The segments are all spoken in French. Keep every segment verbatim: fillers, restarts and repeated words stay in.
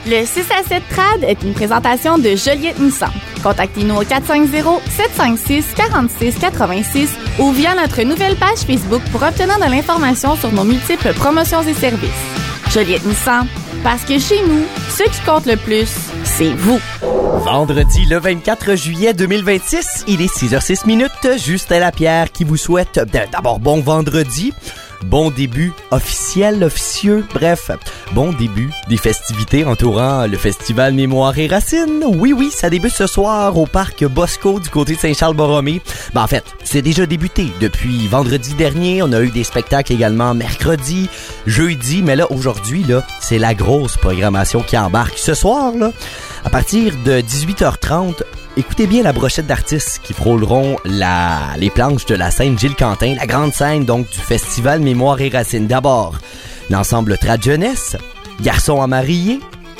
Le six à sept Trad est une présentation de Joliette Nissan. Contactez-nous au quatre cinq zéro, sept cinq six, quatre six huit six ou via notre nouvelle page Facebook pour obtenir de l'information sur nos multiples promotions et services. Joliette Nissan, parce que chez nous, ce qui compte le plus, c'est vous. Vendredi le vingt-quatre juillet deux mille vingt-six, il est six heures six minutes. Justin Lapierre qui vous souhaite d'abord bon vendredi. Bon début officiel, officieux, bref, bon début des festivités entourant le Festival Mémoire et Racines. Oui, oui, ça débute ce soir au parc Bosco du côté de Saint-Charles-Borromée. Ben, en fait, c'est déjà débuté depuis vendredi dernier. On a eu des spectacles également mercredi, jeudi, mais là, aujourd'hui, là, c'est la grosse programmation qui embarque. Ce soir, là, à partir de dix-huit heures trente, écoutez bien la brochette d'artistes qui frôleront la, les planches de la scène Gilles Quentin, la grande scène donc du Festival Mémoire et Racines. D'abord, l'ensemble Trad Jeunesse, Garçons à marier,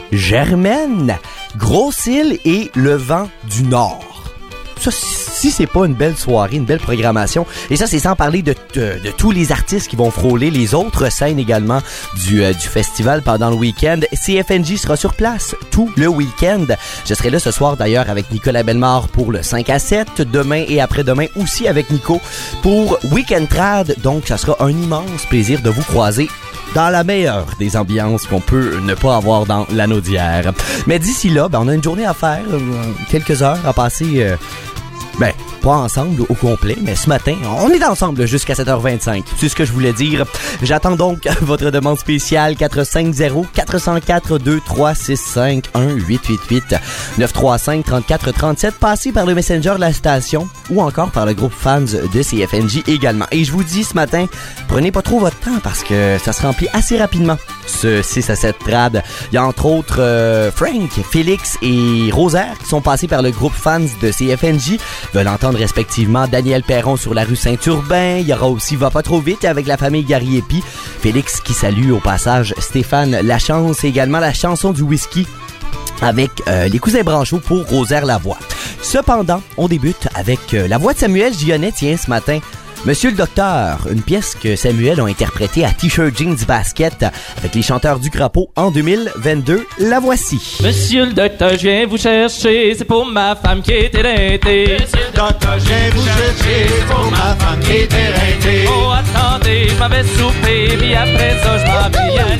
Germaine, Grosse-Île et Le Vent du Nord. Ça, si c'est pas une belle soirée, une belle programmation, et ça c'est sans parler de, de, de tous les artistes qui vont frôler les autres scènes également du, euh, du festival pendant le week-end. C F N J sera sur place tout le week-end. Je serai là ce soir d'ailleurs avec Nicolas Bellemare pour le cinq à sept, demain et après-demain aussi avec Nico pour Weekend Trad, donc ça sera un immense plaisir de vous croiser dans la meilleure des ambiances qu'on peut ne pas avoir dans l'anneau d'hier. Mais d'ici là, ben, on a une journée à faire, euh, quelques heures à passer, euh, ben, pas ensemble au complet, mais ce matin, on est ensemble jusqu'à sept heures vingt-cinq. C'est ce que je voulais dire. J'attends donc votre demande spéciale quatre cinq zéro, quatre zéro quatre, deux trois six cinq, un huit huit huit, neuf trois cinq, trente-quatre trente-sept. Passez par le Messenger de la station ou encore par le groupe fans de C F N J également. Et je vous dis ce matin, prenez pas trop votre temps parce que ça se remplit assez rapidement, ce six à sept Trad. Il y a entre autres euh, Frank, Félix et Rosaire qui sont passés par le groupe fans de C F N J. Ils veulent entendre respectivement Daniel Perron sur la rue Saint-Urbain. Il y aura aussi Va pas trop vite avec la famille Gariepi. Félix qui salue au passage Stéphane Lachance et également la chanson du whisky avec euh, les cousins Branchot pour Rosaire Lavoie. Cependant, on débute avec euh, la voix de Samuel Gionnet, tiens, ce matin. Monsieur le Docteur, une pièce que Samuel a interprétée à T-shirt Jeans Basket avec les chanteurs du Crapaud en deux mille vingt-deux. La voici. Monsieur le Docteur, je viens vous chercher, c'est pour ma femme qui est éreintée. Monsieur le Docteur, je viens vous chercher, c'est pour ma femme qui est éreintée. Oh, attendez, je m'en vais souper, puis après ça, je m'en vais y aller.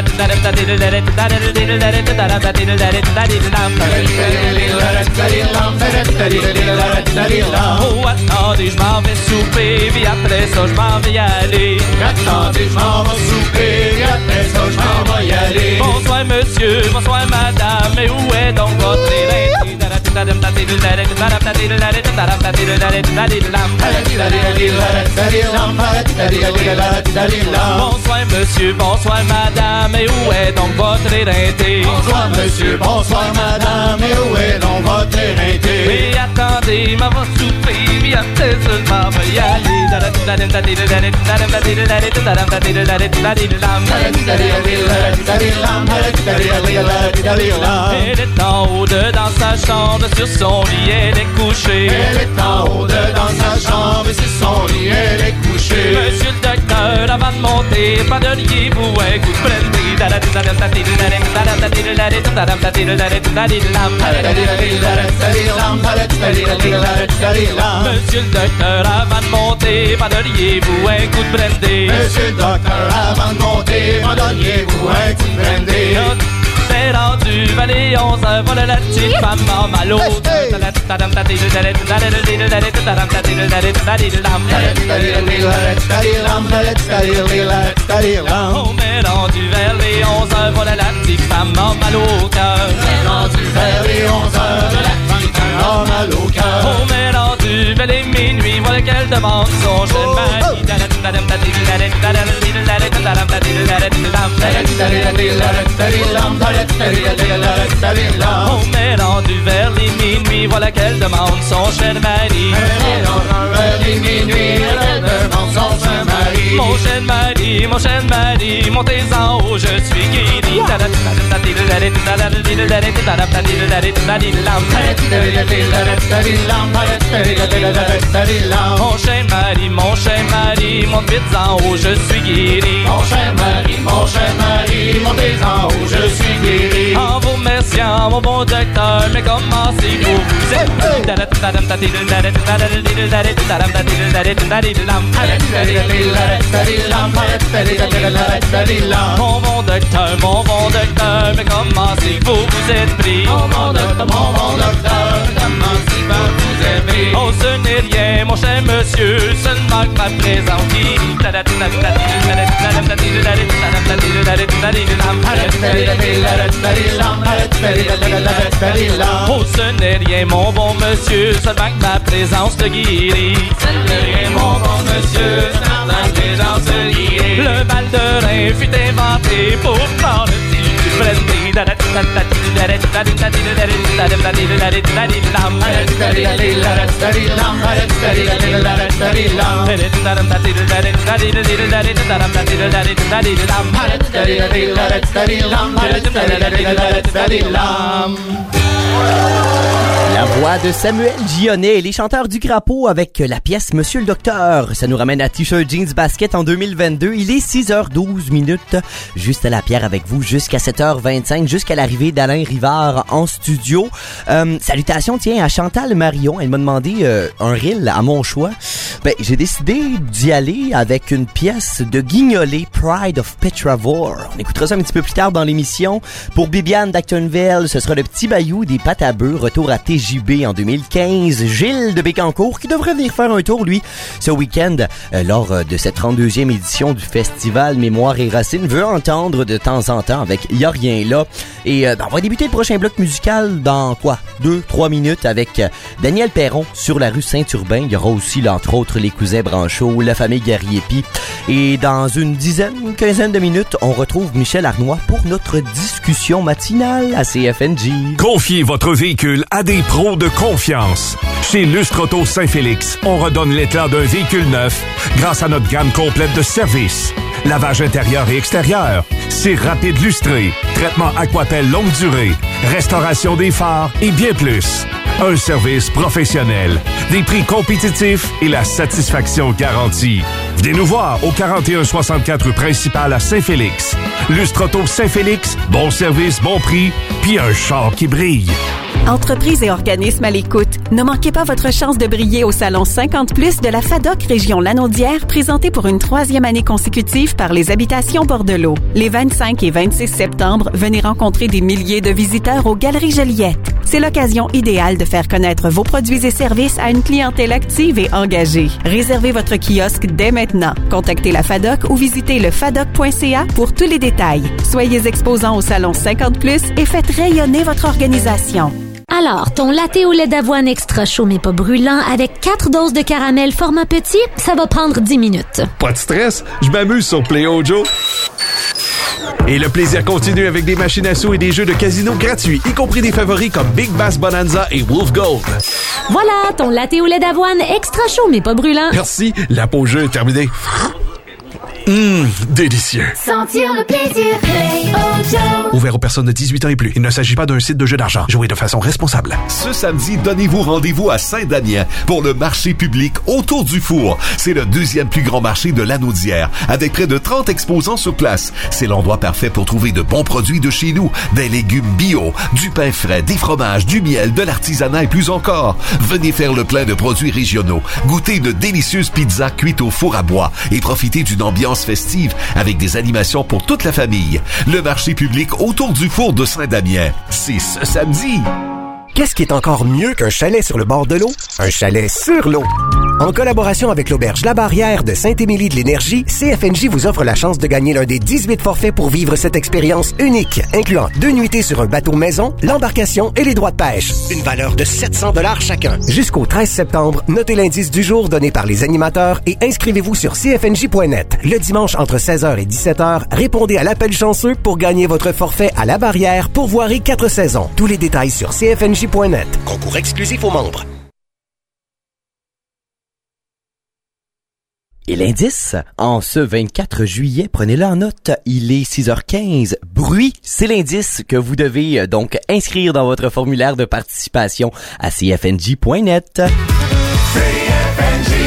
Oh, attendez, je m'en vais souper, puis après ça, je m'en vais y aller. Attendez, je m'en vais souper, puis après ça, je m'en vais y aller. Bonsoir monsieur, bonsoir madame, mais où est donc votre éreintée? Bonsoir monsieur, bonsoir madame, mais où est donc votre éreintée? Bonsoir monsieur, bonsoir madame, mais où est donc votre éreintée? Mais attendez, ma va souper, puis après ça, je m'en vais y aller. Elle est en haut de dans sa chambre, sur son lit elle est couchée. Elle est en haut de dans sa chambre, sur son lit elle est couchée. Monsieur le Docteur, avant de monter, pardonniez-vous un coup de brandy. Monsieur le Docteur, avant de monter, pardonniez-vous un coup de brandy. Monsieur le Docteur, avant de monter, pardonniez-vous un coup de brandy. C'est rendu vers les onze heures, voilà la petite femme en mal au cœur. On est rendu vers les onze heures, voilà la petite femme en mal au cœur. On est rendu vers les onze heures, voilà la petite femme en mal au cœur. On est rendu vers les minuit, voilà qu'elle demande son jeune mari. On est rendu vers les minuit, voilà qu'elle demande son cher mari. Mon cher mari, mon cher mari, montez-en haut, je suis guéri. Mon cher mari, mon cher mari, monte vite en haut, je suis guéri. Mon cher mari, mon cher mari, montez-en haut, je suis guéri. En vos patient, mon bon docteur, mais comment c'est beau vous êtes. Mon bon docteur, mon bon docteur, mais comment c'est beau vous êtes pris. Mon bon docteur, mon bon docteur, comment c'est beau vous êtes pris. Oh, ce n'est rien, mon cher monsieur, seulement que ma présence qui. Oh, ce n'est rien, mon bon monsieur, seulement que ma présence te guérit. Ce n'est rien, mon bon monsieur, seulement que ma présence te guérit. Le mal de rein fut inventé pour prendre le petit du brandy. La voix de Samuel Gionnet et les chanteurs du Crapaud avec la pièce Monsieur le Docteur. Ça nous ramène à T-shirt Jeans Basket en deux mille vingt-deux. Il est six heures douze minutes. Juste à la pierre avec vous jusqu'à sept heures vingt-cinq, jusqu'à l'arrivée d'Alain Rivard en studio. Euh, salutations, tiens, à Chantal Marion. Elle m'a demandé euh, un reel à mon choix. Ben, j'ai décidé d'y aller avec une pièce de Guignolet, Pride of Petravore. On écoutera ça un petit peu plus tard dans l'émission. Pour Bibiane d'Actonville, ce sera le petit Bayou des pâtes à bœufs. Retour à T J B en deux mille quinze. Gilles de Bécancour qui devrait venir faire un tour, lui, ce week-end euh, lors euh, de cette trente-deuxième édition du festival Mémoire et Racines. Veut entendre de temps en temps avec Y'a rien là. Et euh, ben, on va débuter le prochain bloc musical dans quoi? Deux, trois minutes avec euh, Daniel Perron sur la rue Saint-Urbain. Il y aura aussi, là, entre autres, les cousins Branchot, la famille Garriépi. Et dans une dizaine, une quinzaine de minutes, on retrouve Michel Arnois pour notre discussion matinale à C F N J. Confiez votre véhicule à des pros de confiance. Chez Lustre Auto Saint-Félix, on redonne l'éclat d'un véhicule neuf grâce à notre gamme complète de services. Lavage intérieur et extérieur, cire rapide lustré, traitement Aquapel longue durée, restauration des phares et bien plus. Un service professionnel, des prix compétitifs et la satisfaction garantie. Venez nous voir au quarante et un soixante-quatre rue principale à Saint-Félix. Lustre Auto Saint-Félix, bon service, bon prix, puis un char qui brille. Entreprises et organismes à l'écoute, ne manquez pas votre chance de briller au Salon cinquante plus de la FADOC Région Lanaudière, présenté pour une troisième année consécutive par les Habitations Bordelot. Les vingt-cinq et vingt-six septembre, venez rencontrer des milliers de visiteurs aux Galeries Joliette. C'est l'occasion idéale de faire connaître vos produits et services à une clientèle active et engagée. Réservez votre kiosque dès maintenant. Contactez la FADOC ou visitez le fadoc point c a pour tous les détails. Soyez exposants au Salon cinquante plus et faites rayonner votre organisation. Alors, ton latte au lait d'avoine extra chaud mais pas brûlant avec quatre doses de caramel format petit, ça va prendre dix minutes. Pas de stress, je m'amuse sur Play Ojo. Et le plaisir continue avec des machines à sous et des jeux de casino gratuits, y compris des favoris comme Big Bass Bonanza et Wolf Gold. Voilà, ton latte au lait d'avoine extra chaud mais pas brûlant. Merci, la pause jeu est terminée. Hum, délicieux. Sentir le plaisir, Play Ojo. Ouvert aux personnes de dix-huit ans et plus. Il ne s'agit pas d'un site de jeu d'argent. Jouez de façon responsable. Ce samedi, donnez-vous rendez-vous à Saint-Damien pour le marché public Autour du Four. C'est le deuxième plus grand marché de Lanaudière, avec près de trente exposants sur place. C'est l'endroit parfait pour trouver de bons produits de chez nous, des légumes bio, du pain frais, des fromages, du miel, de l'artisanat et plus encore. Venez faire le plein de produits régionaux, goûter une délicieuse pizza cuite au four à bois et profiter d'une ambiance festive avec des animations pour toute la famille. Le marché public Autour du Four de Saint-Damien, c'est ce samedi. Qu'est-ce qui est encore mieux qu'un chalet sur le bord de l'eau? Un chalet sur l'eau. En collaboration avec l'Auberge La Barrière de Saint-Émilie de l'Énergie, C F N J vous offre la chance de gagner l'un des dix-huit forfaits pour vivre cette expérience unique, incluant deux nuitées sur un bateau maison, l'embarcation et les droits de pêche. Une valeur de sept cents dollars chacun. Jusqu'au treize septembre, notez l'indice du jour donné par les animateurs et inscrivez-vous sur c f n j point net. Le dimanche entre seize heures et dix-sept heures, répondez à l'appel chanceux pour gagner votre forfait à La Barrière pour voirie quatre saisons. Tous les détails sur c f n j point net. Concours exclusif aux membres. Et l'indice, en ce vingt-quatre juillet, prenez-le en note, il est six heures quinze. Bruit, c'est l'indice que vous devez donc inscrire dans votre formulaire de participation à c f n j point net. C F N J.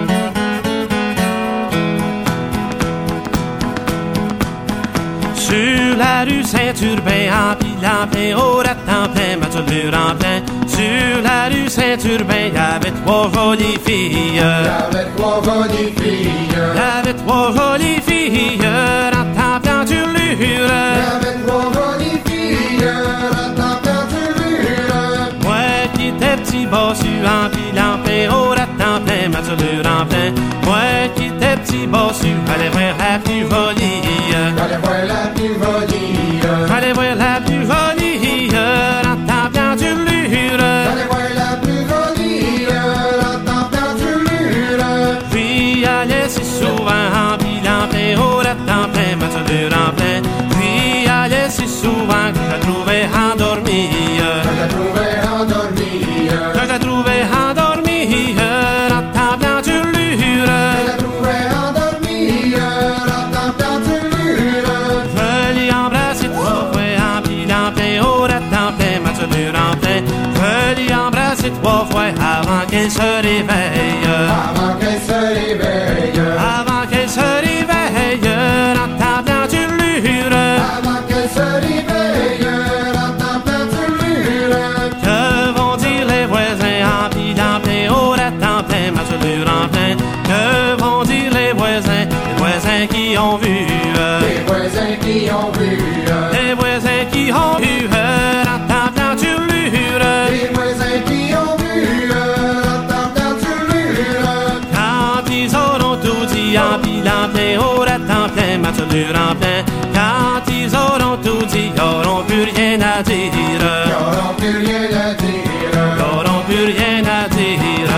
Sur Sur la rue Saint-Urbain, en pile en plein, au rat en plein, matulure en plein. Sur la rue Saint-Urbain, y'avait trois jolies filles. Y'avait trois jolies filles. Y'avait trois jolies filles, en plein turlure. Y'avait trois jolies filles, en plein turlure. Moi qui étais petit bossu, en pile en plein, au rat en plein, matulure en plein. Moi qui étais petit bossu, allez voir la plus jolie. Allez voir la plus jolie. Allez voir la plus jolie, en plein turlure. Allez voir la plus jolie, en plein turlure. Puis allez si souvent en pile en plein, au rat en plein, matulure en plein. Puis allez si souvent que je la trouvais endormie. Que je la trouvais endormie. Que je la trouvais endormie, en plein turlure. Que je la trouvais endormie, en plein turlure. Je l'ai embrassé trois fois en pile en plein, au rat en plein, matulure en plein. Je l'ai embrassé trois fois avant qu'elle se réveille. Avant qu'elle se réveille. Avant qu'elle se réveille, en plein turlure. Avant qu'elle se réveille, en plein turlure. Que vont dire les voisins en pile en plein, au rat en plein, matulure en plein. Que vont dire les voisins, les voisins qui ont vu. Les voisins qui ont vu. Les voisins qui ont vu, en plein turlure. Les voisins qui ont vu, en plein turlure. Quand ils auront tout dit en pile en plein, au rat en plein, matulure en plein. Quand ils auront tout dit, ils auront plus rien à dire. Ils auront plus rien à dire. Ils auront plus rien à dire.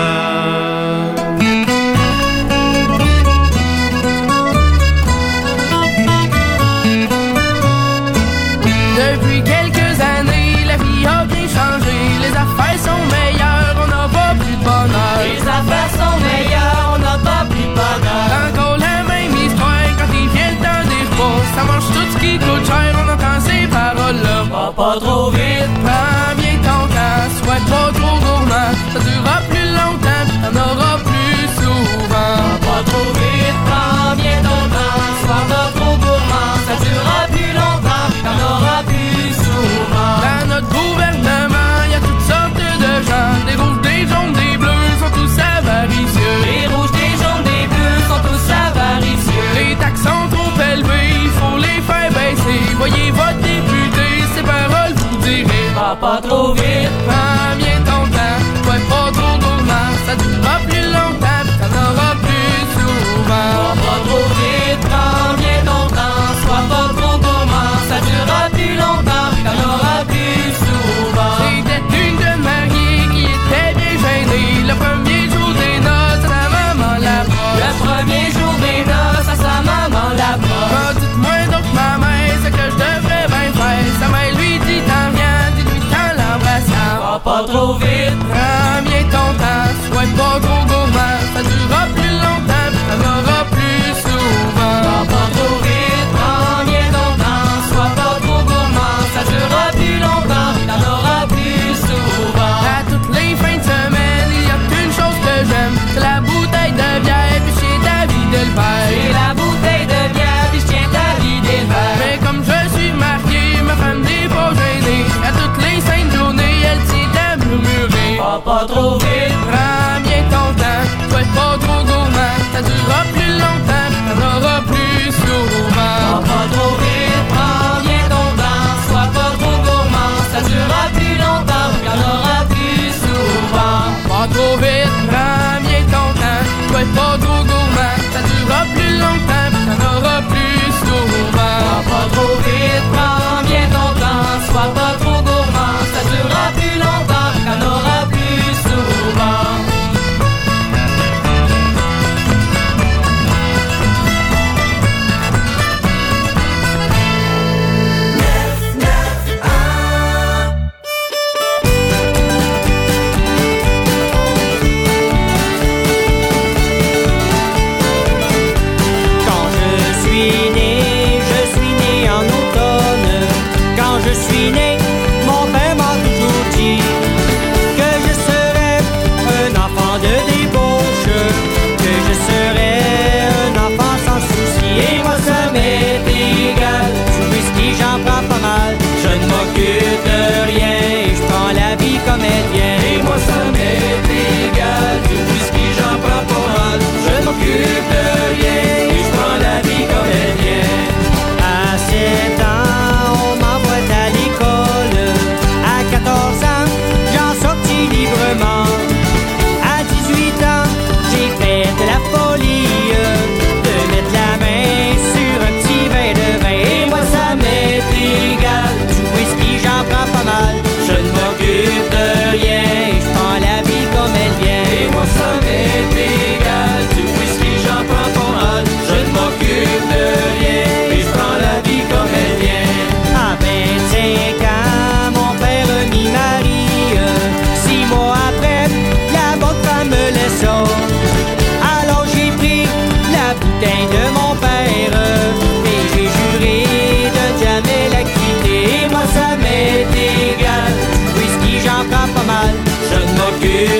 Depuis quelques années, la vie a bien changé. Les affaires sont meilleures, on n'a pas plus de bonheur. Les affaires sont meilleures, on n'a pas plus de bonheur. Encore la même histoire quand il vient le temps des repas. Ça mange tout ce qui coûte cher, on entend ces paroles-là. Va pas trop vite, prends bien ton temps, sois pas trop gourmand. Ça durera plus longtemps, t'en auras plus souvent. va pas trop vite, prends bien ton temps. Sois pas trop gourmand, ça durera plus longtemps, t'en auras plus souvent. Dans notre gouvernement, y a toutes sortes de gens. Des rouges, des jaunes, des bleus, sont tous avaricieux. Les rouges, des jaunes, des bleus sont tous avaricieux. Les taxes sont trop élevées, il faut les faire baisser. Voyez votre député, ses paroles vous direz. Va pas trop vite, prends bien ton temps, sois pas trop gourmand. Ça durera plus longtemps, t'en auras plus souvent. va pas trop vite, prends bien ton temps. Sois pas trop gourmand, ça durera plus longtemps, t'en auras plus souvent. C'était une de mariée qui était bien gênée. Le premier jour des noces, sa maman l'approche. Le premier jour des noces, à sa maman l'approche. Oh, dites-moi donc ma mère, ce que je devrais bien faire. Sa mère lui dit t'en viens, dis-lui t'en l'embrassant. Va pas trop vite, prends bien ton temps, sois pas trop gourmand. Ça durera plus longtemps, t'en auras plus souvent. va pas trop vite, prends bien ton temps. Sois pas trop gourmand, ça durera plus longtemps, t'en auras plus souvent. À toutes les fins de semaine, il y a qu'une chose que j'aime, c'est la bouteille de bière, puis je tiens ta vie de le faire. C'est la bouteille de bière, puis je tiens ta vie de le faire. Mais comme je suis marié, ma femme n'est pas gênée. À toutes les cinq journées, elle tient à murmurer.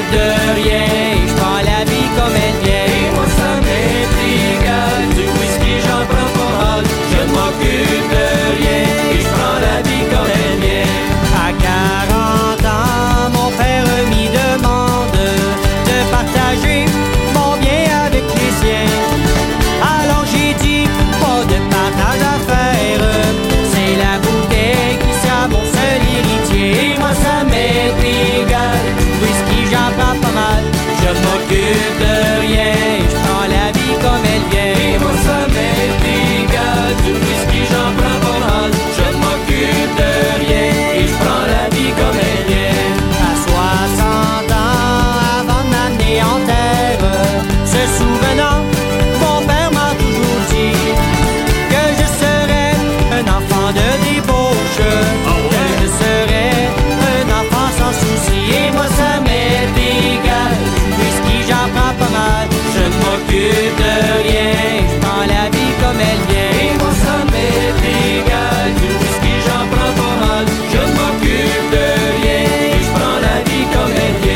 de rien, je prends la vie comme elle vient. Et moi ça m'est égal, du whisky j'en prends pas mal. Je ne m'occupe de rien, et je prends la vie comme elle vient. À quarante ans, mon père m'y demande de partager mon bien avec les siens. Alors j'ai dit, pas de partage à faire, c'est la bouteille qui sera mon seul héritier. Et moi ça m'est égal, whisky j'en prends pas mal. Je m'occupe de rien, je prends la vie comme elle vient. Et moi ça m'est égal, du whisky j'en prends pas mal. Je m'occupe de rien, et je prends la vie comme elle vient. À soixante ans, avant de m'amener en terre, se souvenant, mon père m'a toujours dit que je serais un enfant de débauche, que je serais un enfant sans souci. Et moi ça m'est égal, whisky j'en prends pas mal. Je ne m'occupe de rien, je prends la vie comme elle vient. Et moi ça m'est égal, du whisky j'en prends pas mal. Je ne m'occupe de rien, je prends la vie comme elle vient.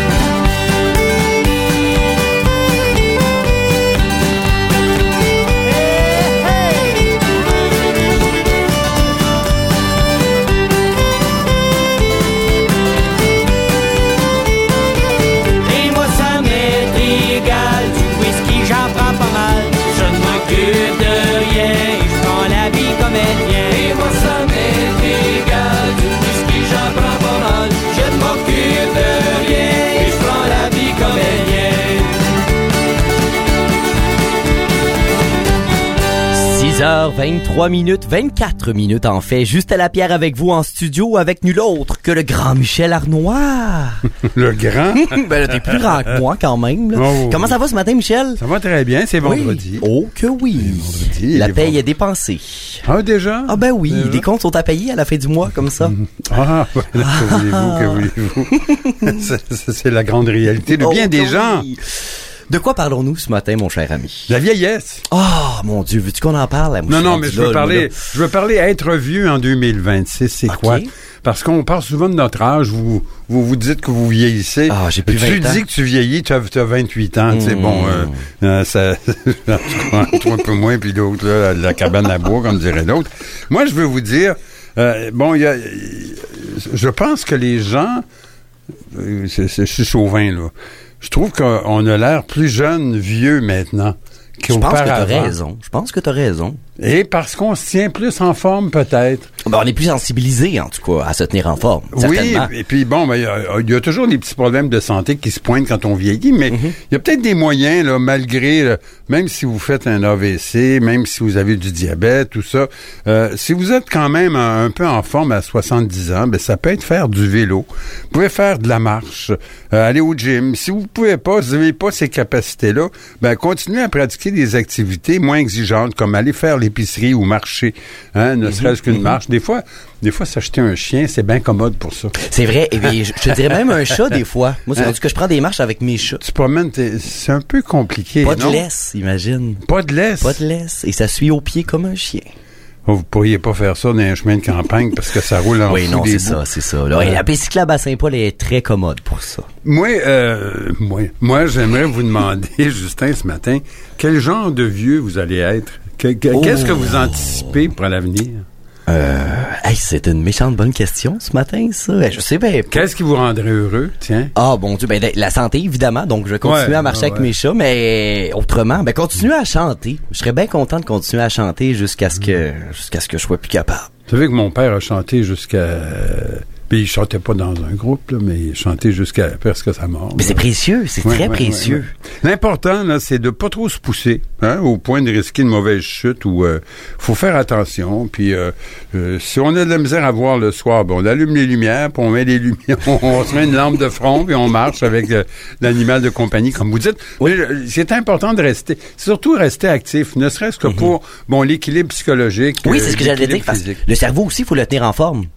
Et moi ça m'est égal, du whisky j'en prends pas mal. Je ne m'occupe de rien, je prends la vie comme elle vient. Et moi ça m'est égal, du whisky j'en prends pas mal. Je ne m'occupe de rien, je prends la vie comme elle vient. six heures vingt-trois minutes, vingt-quatre minutes en fait, juste à la pierre avec vous en studio, avec nul autre que le grand Michel Arnois. Le grand? Ben là, t'es plus grand que moi quand même. Là. Oh, Comment ça va ce matin, Michel? Ça va très bien, c'est vendredi. Oui. Oh que oui. Vendredi, la les paye vend- est dépensée. Ah, déjà? Ah ben oui, Déjà? les comptes sont à payer à la fin du mois, comme ça. Ah, voilà, que voulez-vous, que voulez-vous? C'est- c'est c'est la grande réalité de Oh, bien que des gens. oui. De quoi parlons-nous ce matin, mon cher ami? La vieillesse. Oh, mon Dieu, veux-tu qu'on en parle? Moi, Non, suis non, rendu mais je là, veux là, parler, là. je veux parler être vieux en deux mille vingt-six. C'est Ok. quoi? Parce qu'on parle souvent de notre âge. Vous, vous vous dites que vous vieillissez. Ah, j'ai plus Tu vingt ans. dis que tu vieillis, tu as, tu as vingt-huit ans. Tu sais, Mmh. bon, euh, euh, ça, en tout cas, toi un peu moins, puis l'autre, là, la cabane à bois, comme dirait l'autre. Moi, je veux vous dire, euh, bon, il y a, je pense que les gens, euh, c'est, c'est, je suis chauvin, là. Je trouve qu'on a l'air plus jeune, vieux maintenant Je pense que t'as qu'auparavant. raison. Je pense que t'as raison. Et parce qu'on se tient plus en forme, peut-être. Ben, on est plus sensibilisé, en tout cas, à se tenir en forme. Oui, Certainement. et puis bon, ben, il y a- il y, a toujours des petits problèmes de santé qui se pointent quand on vieillit, mais il Mm-hmm. y a peut-être des moyens, là, malgré, là, même si vous faites un A V C, même si vous avez du diabète, tout ça, euh, si vous êtes quand même un, un peu en forme à soixante-dix ans, ben ça peut être faire du vélo. Vous pouvez faire de la marche, euh, aller au gym. Si vous pouvez pas, si vous n'avez pas ces capacités-là, ben continuez à pratiquer des activités moins exigeantes, comme aller faire l'épicerie ou marcher, hein, ne serait-ce qu'une marche. Des fois, des fois, s'acheter un chien, c'est bien commode pour ça. C'est vrai. Et bien, je je te dirais même un chat, des fois. Moi, c'est rendu que je prends des marches avec mes chats. Tu promènes, t'es- c'est un peu compliqué, Pas de non? laisse, imagine. Pas de laisse? Pas de laisse. Et ça suit au pied comme un chien. Oh, vous pourriez pas faire ça dans un chemin de campagne parce que ça roule en Oui, dessous non, des c'est bouts. ça, c'est ça. Là, et la piste cyclable à Saint-Paul est très commode pour ça. Moi, euh, moi, moi, j'aimerais vous demander, Justin, ce matin, quel genre de vieux vous allez être? Que- que- Oh. Qu'est-ce que vous anticipez pour l'avenir? Euh, hey, c'est une méchante bonne question ce matin, ça. Je sais bien pas. Qu'est-ce qui vous rendrait heureux, tiens? Ah, bon Dieu, ben, la santé, évidemment. Donc, je vais continuer Ouais, à marcher ouais, avec ouais. mes chats, mais autrement, ben, continuer à chanter. Je serais bien content de continuer à chanter jusqu'à ce que, jusqu'à ce que je sois plus capable. Vous savez que mon père a chanté jusqu'à... Puis il chantait pas dans un groupe, là, mais il chantait jusqu'à presque sa mort. Mais c'est précieux, c'est Ouais, très ouais, précieux. ouais, ouais. L'important, là, c'est de pas trop se pousser, hein, au point de risquer une mauvaise chute ou euh, faut faire attention. Puis euh, euh, si on a de la misère à voir le soir, ben, on allume les lumières, puis on met les lumières, on, on se met une lampe de front, puis on marche avec euh, l'animal de compagnie, comme vous dites. Oui. Mais, euh, c'est important de rester, surtout rester actif, ne serait-ce que pour bon l'équilibre psychologique. Oui, euh, c'est ce que j'allais dire. l'équilibre Parce que physique. le cerveau aussi, il faut le tenir en forme.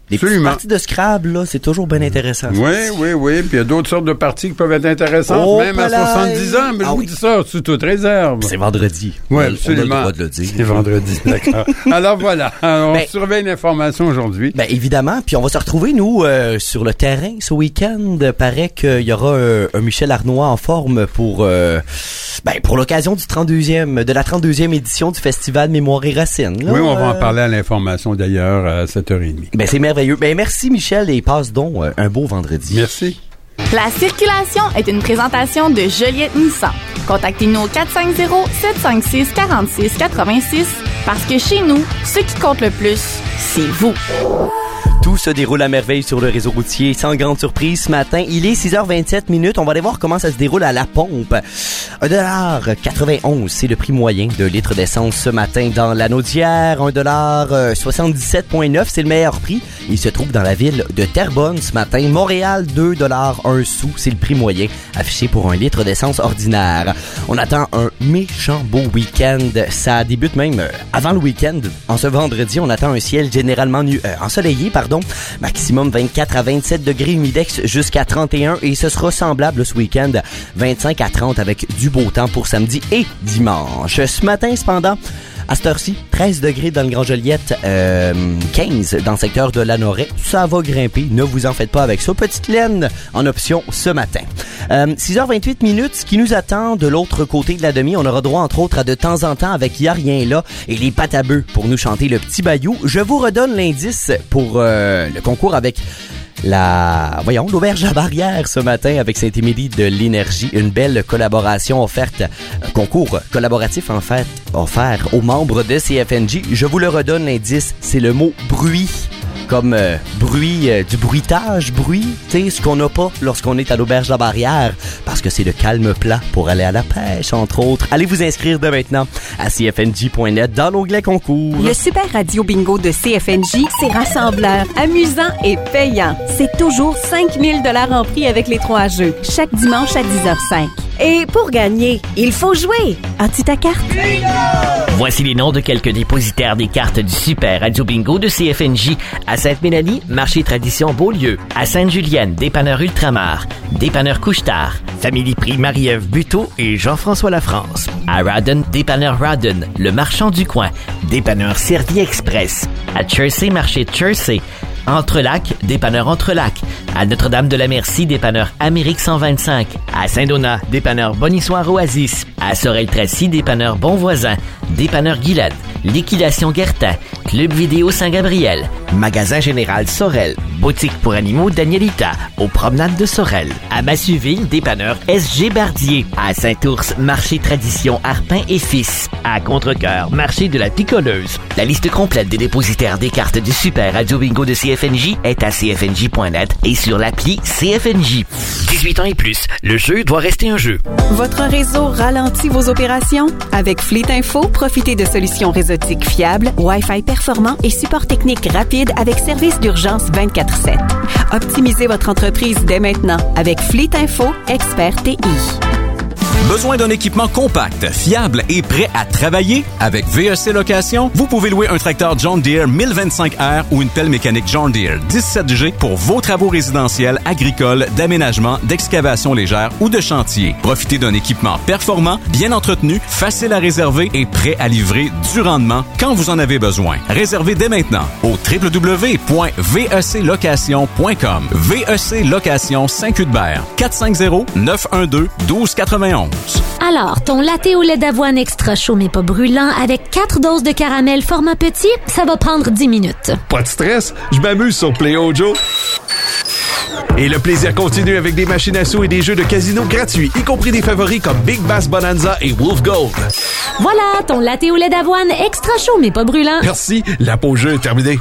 Les petites parties de Scrabble, là, c'est toujours bien intéressant. Oui, oui, oui. Puis il y a d'autres sortes de parties qui peuvent être intéressantes, oh, même à soixante-dix ans. Mais ah, je vous oui. dis ça sous toute réserve. C'est vendredi. Oui, on, absolument. On a le droit de le dire. C'est vendredi, d'accord. Alors voilà, on ben, surveille l'information aujourd'hui. Ben évidemment, puis on va se retrouver, nous, euh, sur le terrain ce week-end. Paraît qu'il y aura un, un Michel Arnois en forme pour... Euh, ben, pour l'occasion du trente-deuxième, de la trente-deuxième édition du Festival Mémoire et Racines. Là, oui, on euh... va en parler à l'information d'ailleurs à sept heures trente. Ben, c'est merveilleux. Ben, merci Michel et passe donc euh, un beau vendredi. Merci. La circulation est une présentation de Joliette Nissan. Contactez-nous au quatre cinq zéro, sept cinq six, quatre six quatre six parce que chez nous, ce qui compte le plus, c'est vous. Tout se déroule à merveille sur le réseau routier. Sans grande surprise, ce matin, il est six heures vingt-sept minutes. On va aller voir comment ça se déroule à la pompe. un dollar quatre-vingt-onze, c'est le prix moyen de litre d'essence ce matin dans l'Anaudière. un dollar soixante-dix-sept virgule neuf, c'est le meilleur prix. Il se trouve dans la ville de Terrebonne ce matin. Montréal, deux dollars un sou, c'est le prix moyen affiché pour un litre d'essence ordinaire. On attend un méchant beau week-end. Ça débute même avant le week-end. En ce vendredi, on attend un ciel généralement nu- euh, ensoleillé, pardon. Maximum vingt-quatre à vingt-sept degrés, humidex jusqu'à trente et un et ce sera semblable ce week-end, vingt-cinq à trente avec du beau temps pour samedi et dimanche. Ce matin, cependant, à cette heure-ci, treize degrés dans le Grand Joliette, euh, quinze dans le secteur de Lanoret. Ça va grimper, ne vous en faites pas avec ça. Petite laine en option ce matin. Euh, six heures vingt-huit minutes, ce qui nous attend de l'autre côté de la demi, on aura droit entre autres à de temps en temps avec Y'a rien là et les pâtes à bœufs pour nous chanter le petit bayou. Je vous redonne l'indice pour euh, le concours avec la, voyons, l'auberge La Barrière ce matin avec Saint-Émilie de l'Énergie. Une belle collaboration offerte, un concours collaboratif en fait offert aux membres de C F N J. Je vous le redonne, l'indice, c'est le mot bruit. Comme euh, bruit, euh, du bruitage, bruit, tu sais, ce qu'on n'a pas lorsqu'on est à l'auberge La Barrière, parce que c'est le calme plat pour aller à la pêche, entre autres. Allez vous inscrire dès maintenant à c f n j point net dans l'onglet concours. Le Super Radio Bingo de C F N J, c'est rassembleur, amusant et payant. C'est toujours cinq mille dollars en prix avec les trois jeux, chaque dimanche à dix heures cinq. Et pour gagner, il faut jouer. As-tu ta carte? Bingo! Voici les noms de quelques dépositaires des cartes du Super Radio Bingo de C F N J. À Sainte-Mélanie, Marché Tradition Beaulieu. À Sainte-Julienne, Dépanneur Ultramar. Dépanneur Couche-Tard. Famille Prix Marie-Ève Buteau et Jean-François Lafrance. À Rawdon, Dépanneur Rawdon. Le Marchand du Coin. Dépanneur Servier Express. À Chersey, Marché Chersey. Entrelac, dépanneur Entrelac. À Notre-Dame-de-la-Merci, dépanneur Amérique cent vingt-cinq. À Saint-Donat, dépanneur Bonissoir Oasis. À Sorel-Tracy, dépanneur Bonvoisin. Dépanneur Guilade. Liquidation Guertin. Club Vidéo Saint-Gabriel. Magasin Général Sorel. Boutique pour animaux Danielita. Aux promenades de Sorel. À Massuville, dépanneur S G Bardier. À Saint-Ours, Marché Tradition Arpin et Fils. À Contrecoeur, Marché de la Picoleuse. La liste complète des dépositaires des cartes du Super Radio Bingo de C F N J est à c f n j point net et sur l'appli C F N J. dix-huit ans et plus, le jeu doit rester un jeu. Votre réseau ralentit vos opérations? Avec Fleet Info, profitez de solutions réseautiques fiables, Wi-Fi performant et support technique rapide avec service d'urgence vingt-quatre sept. Optimisez votre entreprise dès maintenant avec Fleet Info, expert T I. Besoin d'un équipement compact, fiable et prêt à travailler? Avec V E C Location, vous pouvez louer un tracteur John Deere mille vingt-cinq R ou une pelle mécanique John Deere dix-sept G pour vos travaux résidentiels, agricoles, d'aménagement, d'excavation légère ou de chantier. Profitez d'un équipement performant, bien entretenu, facile à réserver et prêt à livrer du rendement quand vous en avez besoin. Réservez dès maintenant au w w w point v e c location point com. V E C Location Saint-Cuthbert, quatre cinq zéro, neuf un deux, un deux neuf un. Alors, ton latte au lait d'avoine extra chaud mais pas brûlant avec quatre doses de caramel format petit, ça va prendre dix minutes. Pas de stress, je m'amuse sur Play Ojo. Et le plaisir continue avec des machines à sous et des jeux de casino gratuits, y compris des favoris comme Big Bass Bonanza et Wolf Gold. Voilà, ton latte au lait d'avoine extra chaud mais pas brûlant. Merci, la pause jeu est terminée.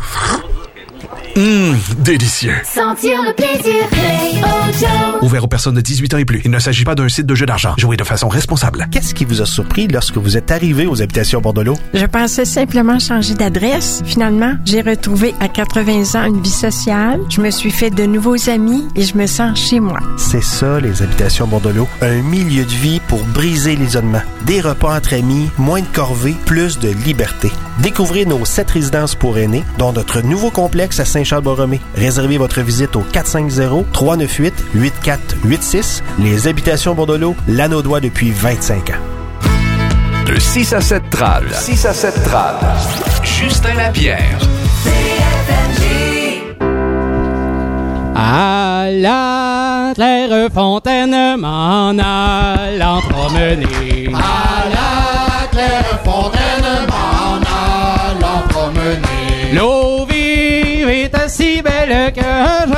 Hum, délicieux. Sentir le plaisir, Play Ojo. Ouvert aux personnes de dix-huit ans et plus. Il ne s'agit pas d'un site de jeu d'argent. Jouez de façon responsable. Qu'est-ce qui vous a surpris lorsque vous êtes arrivé aux habitations Bordelot? Je pensais simplement changer d'adresse. Finalement, j'ai retrouvé à quatre-vingts ans une vie sociale. Je me suis fait de nouveaux amis et je me sens chez moi. C'est ça, les habitations Bordelot. Un milieu de vie pour briser l'isolement. Des repas entre amis, moins de corvées, plus de liberté. Découvrez nos sept résidences pour aînés, dont notre nouveau complexe à Saint Saint-Charles-Borromée. Réservez votre visite au quatre cinq zéro, trois neuf huit, huit quatre huit six. Les Habitations Bordelot, l'Anaudois depuis vingt-cinq ans. De six à sept trades. six à sept trades. Justin Lapierre. À la claire fontaine m'en allant promener. À la claire fontaine m'en allant promener. L'eau vive est si belle que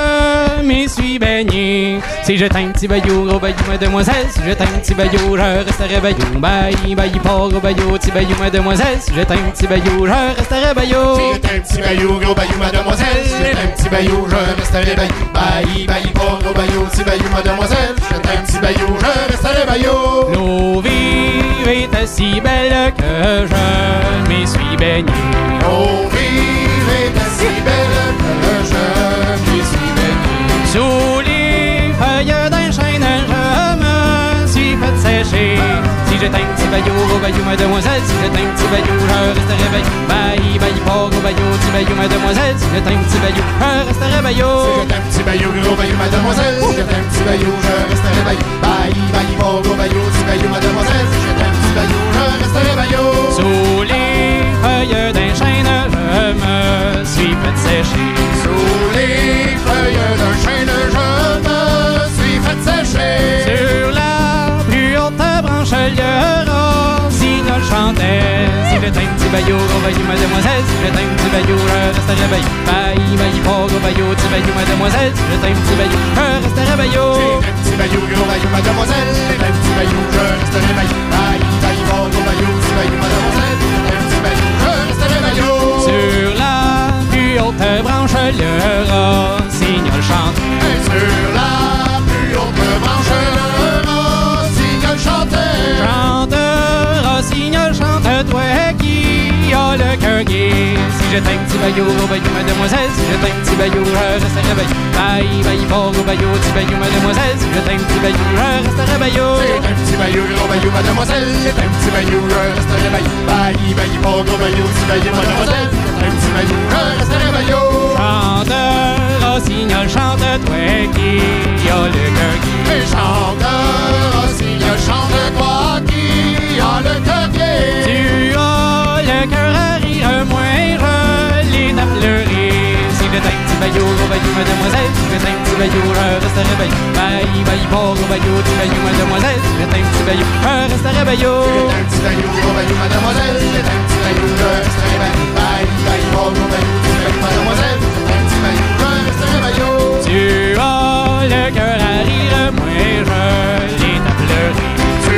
je m'y suis baigné. Si je t'aime, petit bayou, gros bayou, mademoiselle. Si je t'aime, petit bayou, je resterai bayou. Bailli, bailli, pas gros bayou, petit bayou, mademoiselle. Si je t'aime, petit bayou, je resterai bayou. Si je t'aime, petit bayou, gros bayou, mademoiselle. Si je t'aime, petit bayou, je resterai bayou. Bailli, bailli, pas gros bayou, petit bayou, mademoiselle. Si je t'aime, petit bayou, je resterai bayou. L'eau vive est si belle que je m'y suis baigné. L'eau vive est si belle que je m'y suis baigné. Sous les feuilles d'un chêne, je me suis fait sécher. Si je t'aime, petit bayou, gros bayou, mademoiselle. Si je t'aime, petit bayou, je resterai bayou. Bailli, bailli, pas gros bayou, petit bayou, mademoiselle. Si je t'aime, petit bayou, je resterai bayou. Si je t'aime, petit bayou, gros bayou, mademoiselle. Si je t'aime, petit bayou, je resterai bayou. Bailli, bailli, pas gros bayou, petit bayou, mademoiselle. Si je t'aime, petit bayou, je resterai bayou. Sous les feuilles d'un chêne, je me suis fait sécher. Sous les feuilles d'un chêne, je me suis fait sécher. Sur la plus haute branche, le rossignol chantait. Si je t'aime, petit bayou, gros bayou, mademoiselle. Si je t'aime, petit bayou, je resterai bayou. Bailli, bailli, pas gros bayou, petit bayou, mademoiselle. Si je t'aime, petit bayou, je resterai bayou. Si je t'aime, petit bayou, gros bayou, mademoiselle. Si je t'aime, petit bayou, je resterai bayou. Bailli, bailli, pas gros bayou, petit bayou, mademoiselle. Si je t'aime, petit bayou, je resterai bayou. Sur la plus haute branche, le rossignol chantait. Et sur la plus haute branche, le rossignol chantait. Chante, rossignol, chante, toi qui as le cœur gai. Si je t'aime, petit bayou, gros bayou, mademoiselle. Si je t'aime, petit bayou, je resterai bayou. Bailli, bailli, pas gros bayou, petit bayou, mademoiselle. Si je t'aime, petit bayou, je resterai bayou. Si je t'aime, petit bayou, gros bayou, mademoiselle. Si je t'aime, petit bayou, je resterai bayou. Bailli, bailli, pas gros bayou, petit bayou, mademoiselle. Si je t'aime, petit bayou, je resterai bayou. Chante, rossignol, chante, toi qui as le cœur gai. Et chante, rossignol, chante, toi qui as le cœur gai. Tu as le cœur à rire, moi je l'ai à pleurer. Si je t'aime, petit bayou, gros bayou, mademoiselle. Si je t'aime, petit bayou, je resterai bayou. Bailli, bailli, pas gros bayou, petit bayou, mademoiselle. Si je t'aime, petit bayou, je resterai bayou. Si je t'aime, petit bayou, gros bayou, mademoiselle. Si je t'aime, petit bayou, je resterai bayou. Bailli, bailli, pas gros bayou, petit bayou, mademoiselle. Si je t'aime, petit bayou, je resterai bayou. Tu as le cœur à rire, moi je l'ai à pleurer. Tu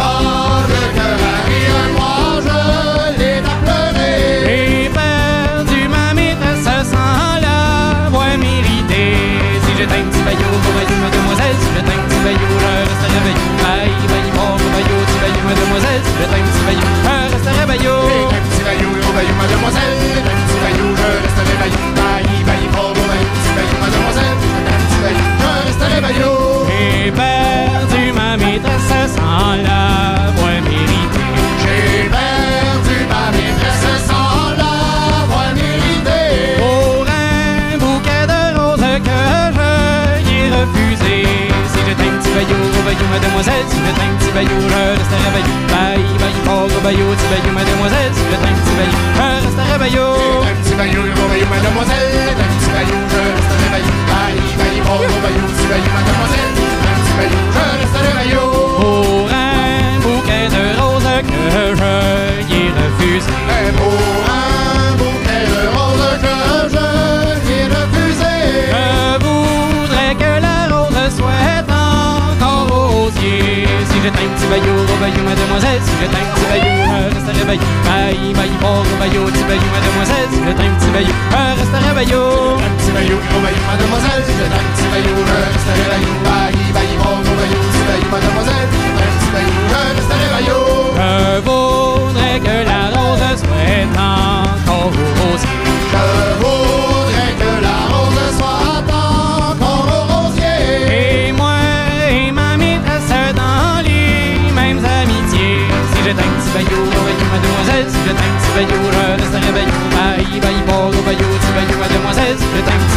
as le cœur à rire, moi je l'ai à pleurer. J'ai perdu ma maîtresse sans l'avoir méritée. Si je t'aime, petit bayou, gros bayou, mademoiselle. Si je t'aime, petit bayou, je resterai bayou. Bailli, bailli, pas gros bayou, petit bayou, mademoiselle. Si je t'aime, petit bayou, je resterai bayou. Si je t'aime, petit bayou, gros bayou, mademoiselle. Si je t'aime, petit bayou, je resterai bayou. Bailli, bailli, pas gros bayou, petit bayou, mademoiselle. Si je t'aime, petit bayou, je resterai bayou. J'ai perdu ma maîtresse sans l'avoir méritée. J'ai perdu ma maîtresse sans l'avoir méritée. Pour un bouquet de roses que je y ai refusé. Si je t'aime, petit bayou, gros bayou, mademoiselle. Si je t'aime, petit bayou, je resterai bayou. Bailli, bailli, pas gros bayou, petit bayou, mademoiselle. Si je t'aime, petit bayou, je resterai bayou. Si je t'aime, petit bayou, gros bayou, mademoiselle. Si je t'aime, petit bayou, je resterai bayou. Bailli, bailli, pas gros bayou, petit bayou, mademoiselle. Si je t'aime, petit bayou, je resterai bayou. Pour un bouquet de roses que je y ai refusé. Et pour un bouquet de roses que je y ai refusé. Je voudrais que la rose soit encore au rosier. Si je t'aime, petit bayou, gros bayou, mademoiselle. Si je t'aime, petit bayou, je resterai bayou. Bailli, bailli, pas gros bayou, petit bayou, mademoiselle. Si je t'aime, petit bayou, je resterai bayou. Si je t'aime, petit bayou, gros bayou, mademoiselle. Si je t'aime, petit bayou, je resterai bayou. Bailli, bailli, pas gros bayou, petit bayou, mademoiselle. Si je t'aime, petit bayou, je resterai bayou. Je voudrais que la rose soit encore au rosier. Je voudrais que la rose soit encore au rosier. Et moi et ma maîtresse dans les mêmes amitiés. Si je t'aime, petit bayou, gros bayou, mademoiselle. Si je t'aime, petit bayou, je resterai bayou. Bailli, bailli, pas gros bayou, petit bayou, mademoiselle. Si je t'aime,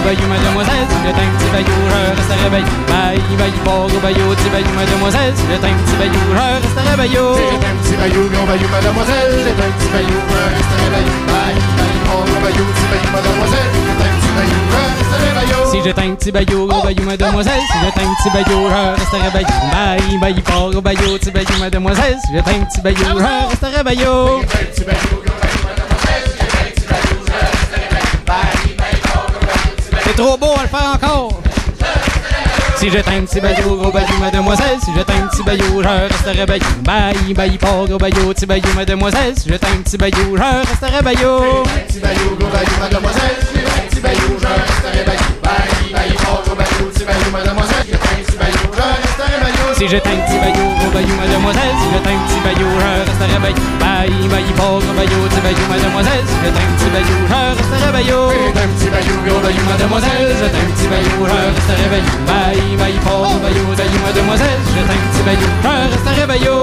bayou, mademoiselle, si j'étais un petit bayou, je resterais bayou. Bye, bye, pas gros bayou, petit bayou, mademoiselle, si j'étais un petit bayou, je resterais bayou. Si j'étais un petit bayou, gros bayou, mademoiselle, si j'étais un petit bayou, je resterais bayou. Bye, bye, pas gros bayou, petit bayou, mademoiselle, si j'étais un petit bayou, je resterais bayou. Si j'étais un petit bayou, gros bayou, mademoiselle, si j'étais un petit bayou, je resterais bayou. Bye, bye, pas gros bayou, petit bayou, mademoiselle, si j'étais un petit bayou, je resterais bayou. C'est trop beau, on va le faire encore. Si j'étais un petit bayou, gros bayou, mademoiselle, si j'étais un petit bayou, je resterais bayou. Bye, bye, pas gros bayou, petit bayou, mademoiselle, si j'étais un petit bayou, je resterais bayou. Si j'étais un petit bayou, gros bayou, mademoiselle, si j'étais un petit bayou, je resterais bayou. Bye, bye, pas gros bayou, petit bayou, mademoiselle, si j'étais un petit bayou, je resterais bayou. Si j'étais un petit bayou, gros bayou, mademoiselle, si j'étais un petit bayou, je resterais bayou. Bye, bye, pas gros bayou, petit bayou, mademoiselle, si j'étais un petit bayou, je resterais bayou. Si j'étais un petit bayou, gros bayou, mademoiselle, si j'étais un petit bayou, je resterais bayou. Bye, bye, pas gros bayou, bayou, mademoiselle, si j'étais un petit bayou, je resterais bayou.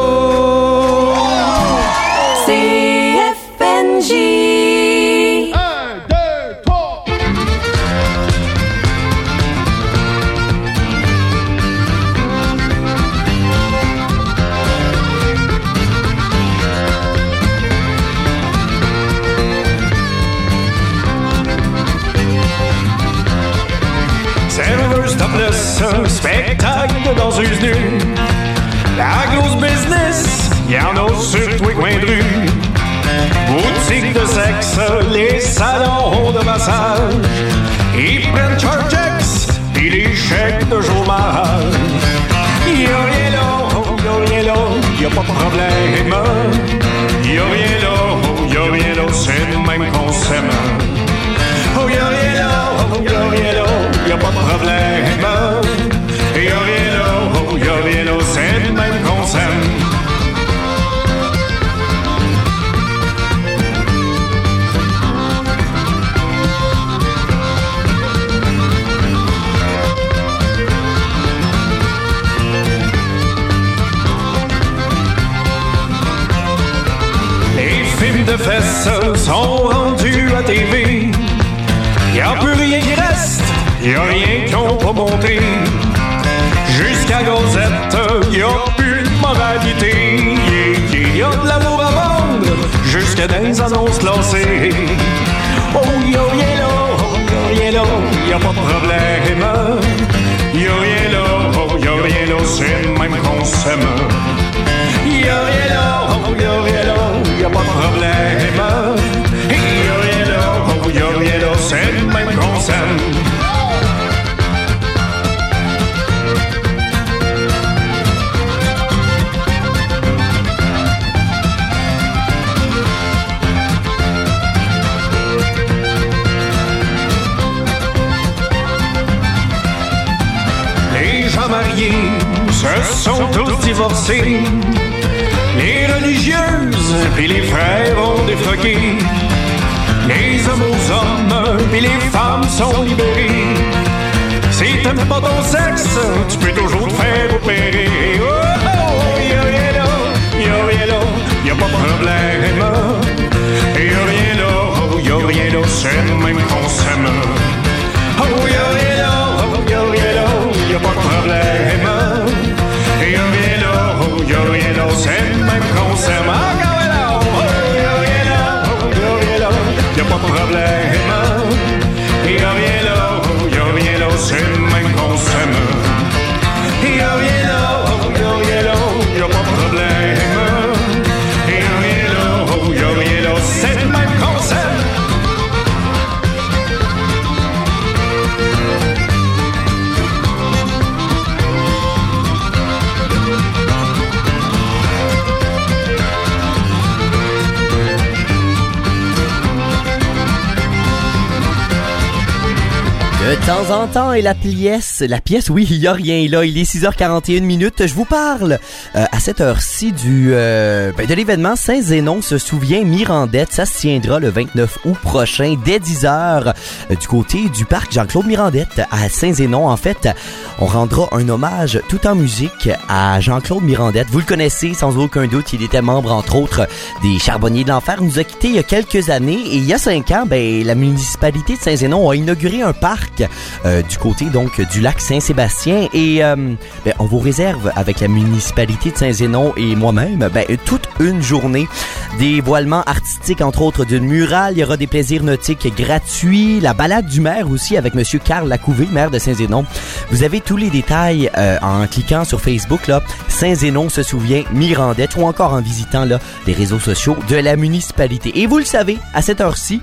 C F N J. Un, deux, trois. Serveuse topless, spectacle de danseuse nue. La grosse business, y'en a sur tous les coins de rue. Boutique de sexe, les salons de massage. Ils prennent Chargex, pis les chèques de chômage. Y'a rien là, y'a rien là, y'a pas de problème. Y'a rien là, y'a rien là, c'est le même qu'on s'aime. Oh, y'a rien là, oh, y'a rien là, y'a pas de problème. Y'a rien là, oh, y'a rien là, c'est le même qu'on s'aime. Les films de fesses sont rendus à T V. Y'a plus rien qui reste, y'a rien qu'ils ont pas montré. Jusqu'à Gazette, y'a plus de moralité. Y'a de l'amour à vendre, jusqu'à des annonces classées. Oh, y'a rien là, oh, y'a rien là, y'a pas de problème. Y'a rien là, oh, y'a rien là, c'est le même qu'on s'aime. Y'a rien là, oh, y'a rien là, y'a pas de problème. Y'a rien là, oh, y'a rien là, c'est le même qu'on s'aime. Les gens mariés se sont tous divorcés. Les religieuses et les frères ont défroqué. Les hommes aux hommes et les femmes sont libérées. Si t'aimes pas ton sexe, tu peux toujours te faire opérer. Oh, oh, y'a rien là, y'a rien là, y'a pas de problème. Y'a rien là, oh, y'a rien là, c'est le même qu'on s'aime. Oh, y'a rien là, oh, y'a rien là, y'a pas de problème. Y'a rien là, oh, y'a rien là, c'est le même qu'on s'aime. Encore là, oh, y'a rien là, oh, y'a rien là, y'a pas de problème. Y'a rien là, oh, y'a rien là, c'est le même qu'on s'aime. Y'a rien là, oh, y'a rien là, y'a pas de problème. Y'a rien là, oh, y'a rien là, c'est le même qu'on s'aime. De temps en temps, et la pièce, la pièce, oui, il y a rien là. Il est six heures quarante et une minutes. Je vous parle euh, à cette heure-ci du euh, ben, de l'événement Saint-Zénon se souvient Mirandette. Ça se tiendra le vingt-neuf août prochain dès dix heures euh, du côté du parc Jean-Claude Mirandette à Saint-Zénon. En fait, on rendra un hommage tout en musique à Jean-Claude Mirandette. Vous le connaissez sans aucun doute. Il était membre, entre autres, des Charbonniers de l'Enfer. Il nous a quittés il y a quelques années et il y a cinq ans, ben la municipalité de Saint-Zénon a inauguré un parc euh, du côté donc du lac Saint-Sébastien. Et euh, ben, on vous réserve avec la municipalité de Saint-Zénon et moi-même ben, toute une journée. Des voilements artistiques, entre autres d'une murale. Il y aura des plaisirs nautiques gratuits. La balade du maire aussi avec Monsieur Carl Lacouvé, maire de Saint-Zénon. Vous avez tous les détails euh, en cliquant sur Facebook, là, Saint-Zénon se souvient, Mirandette, ou encore en visitant là, les réseaux sociaux de la municipalité. Et vous le savez, à cette heure-ci,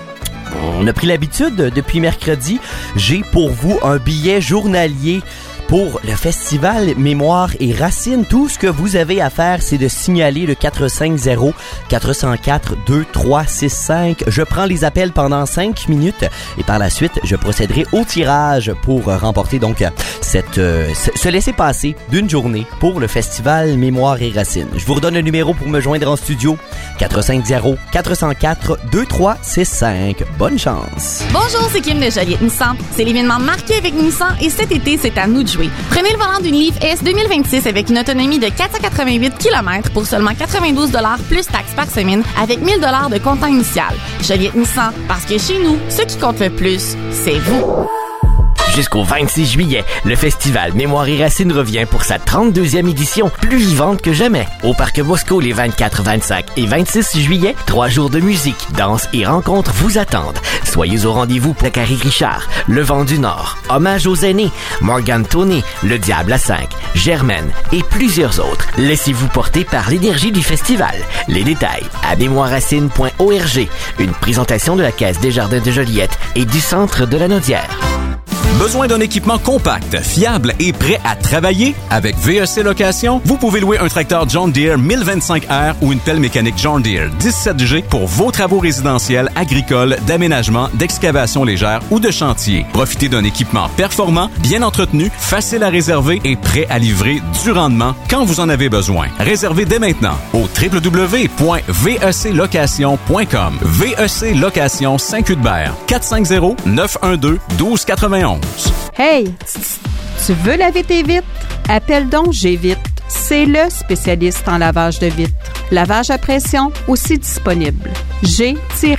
on a pris l'habitude depuis mercredi, j'ai pour vous un billet journalier pour le festival Mémoire et Racines. Tout ce que vous avez à faire, c'est de signaler le quatre cinq zéro, quatre zéro quatre, deux trois six cinq. Je prends les appels pendant cinq minutes et par la suite, je procéderai au tirage pour remporter donc cette euh, se laisser passer d'une journée pour le festival Mémoire et Racines. Je vous redonne le numéro pour me joindre en studio, quatre cinq zéro, quatre zéro quatre, deux trois six cinq. Bonne chance! Bonjour, c'est Kim de Joliette Nissan. C'est l'événement marqué avec Nissan et cet été, c'est à nous de jouer. Prenez le volant d'une Leaf S deux mille vingt-six avec une autonomie de quatre cent quatre-vingt-huit kilomètres pour seulement quatre-vingt-douze dollars plus taxes par semaine avec mille dollars de comptant initial. Joliette Nissan, parce que chez nous, ce qui compte le plus, c'est vous. Jusqu'au vingt-six juillet, le festival Mémoire et Racines revient pour sa trente-deuxième édition, plus vivante que jamais. Au Parc Bosco les vingt-quatre, vingt-cinq et vingt-six juillet, trois jours de musique, danse et rencontres vous attendent. Soyez au rendez-vous pour Carrie Richard, Le Vent du Nord, Hommage aux aînés, Morgan Tony, Le Diable à cinq, Germaine et plusieurs autres. Laissez-vous porter par l'énergie du festival. Les détails à mémoire racine point org, une présentation de la Caisse des Jardins de Joliette et du Centre de la Naudière. Besoin d'un équipement compact, fiable et prêt à travailler? Avec V E C Location, vous pouvez louer un tracteur John Deere mille vingt-cinq R ou une pelle mécanique John Deere dix-sept G pour vos travaux résidentiels, agricoles, d'aménagement, d'excavation légère ou de chantier. Profitez d'un équipement performant, bien entretenu, facile à réserver et prêt à livrer du rendement quand vous en avez besoin. Réservez dès maintenant au w w w point v e c location point com. V E C Location Saint-Cuthbert, quatre cinq zéro, neuf un deux, un deux neuf un. Hey, tu veux laver tes vitres? Appelle donc G-Vite. C'est le spécialiste en lavage de vitres. Lavage à pression aussi disponible. G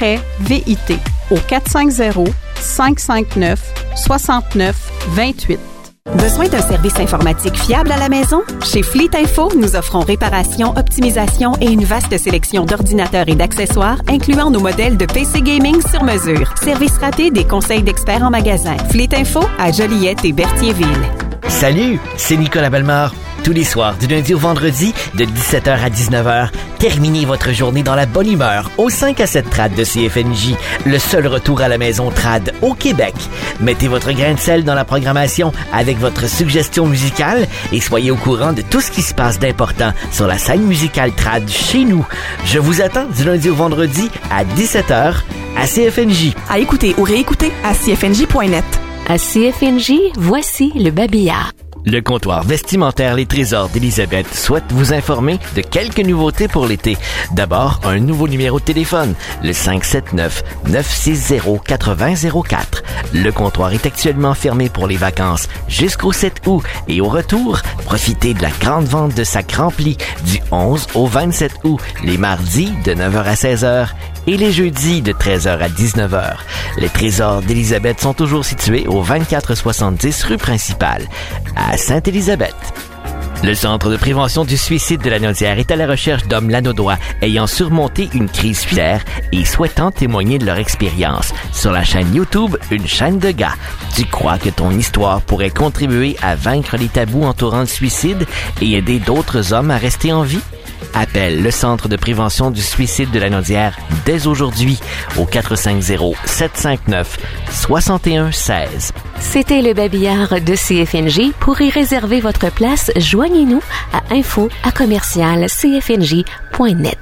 V I T au quatre cinq zéro, cinq cinq neuf, six neuf deux huit. Besoin d'un service informatique fiable à la maison? Chez Fleet Info, nous offrons réparation, optimisation et une vaste sélection d'ordinateurs et d'accessoires, incluant nos modèles de P C gaming sur mesure. Service raté, des conseils d'experts en magasin. Fleet Info à Joliette et Berthierville. Salut, c'est Nicolas Bellemare. Tous les soirs, du lundi au vendredi, de dix-sept heures à dix-neuf heures, terminez votre journée dans la bonne humeur au cinq à sept Trad de C F N J, le seul retour à la maison Trad au Québec. Mettez votre grain de sel dans la programmation avec votre suggestion musicale et soyez au courant de tout ce qui se passe d'important sur la scène musicale Trad chez nous. Je vous attends du lundi au vendredi à dix-sept heures à C F N J. À écouter ou réécouter à c f n j point net. À C F N J, voici le babillard. Le comptoir vestimentaire Les Trésors d'Élisabeth souhaite vous informer de quelques nouveautés pour l'été. D'abord, un nouveau numéro de téléphone, le cinq sept neuf, neuf six zéro, quatre zéro zéro quatre. Le comptoir est actuellement fermé pour les vacances jusqu'au sept août et au retour, profitez de la grande vente de sacs remplis du onze au vingt-sept août, les mardis de neuf heures à seize heures et les jeudis de treize heures à dix-neuf heures. Les Trésors d'Élisabeth sont toujours situés au vingt-quatre soixante-dix rue principale, à Sainte-Élisabeth. Le Centre de prévention du suicide de la Naudière est à la recherche d'hommes lanaudois ayant surmonté une crise suicidaire et souhaitant témoigner de leur expérience. Sur la chaîne YouTube, Une chaîne de gars. Tu crois que ton histoire pourrait contribuer à vaincre les tabous entourant le suicide et aider d'autres hommes à rester en vie? Appelle le Centre de prévention du suicide de la Naudière dès aujourd'hui au quatre cinq zéro, sept cinq neuf, six un un six. C'était le babillard de C F N J. Pour y réserver votre place, joignez-nous à info à commercial c f n j point net.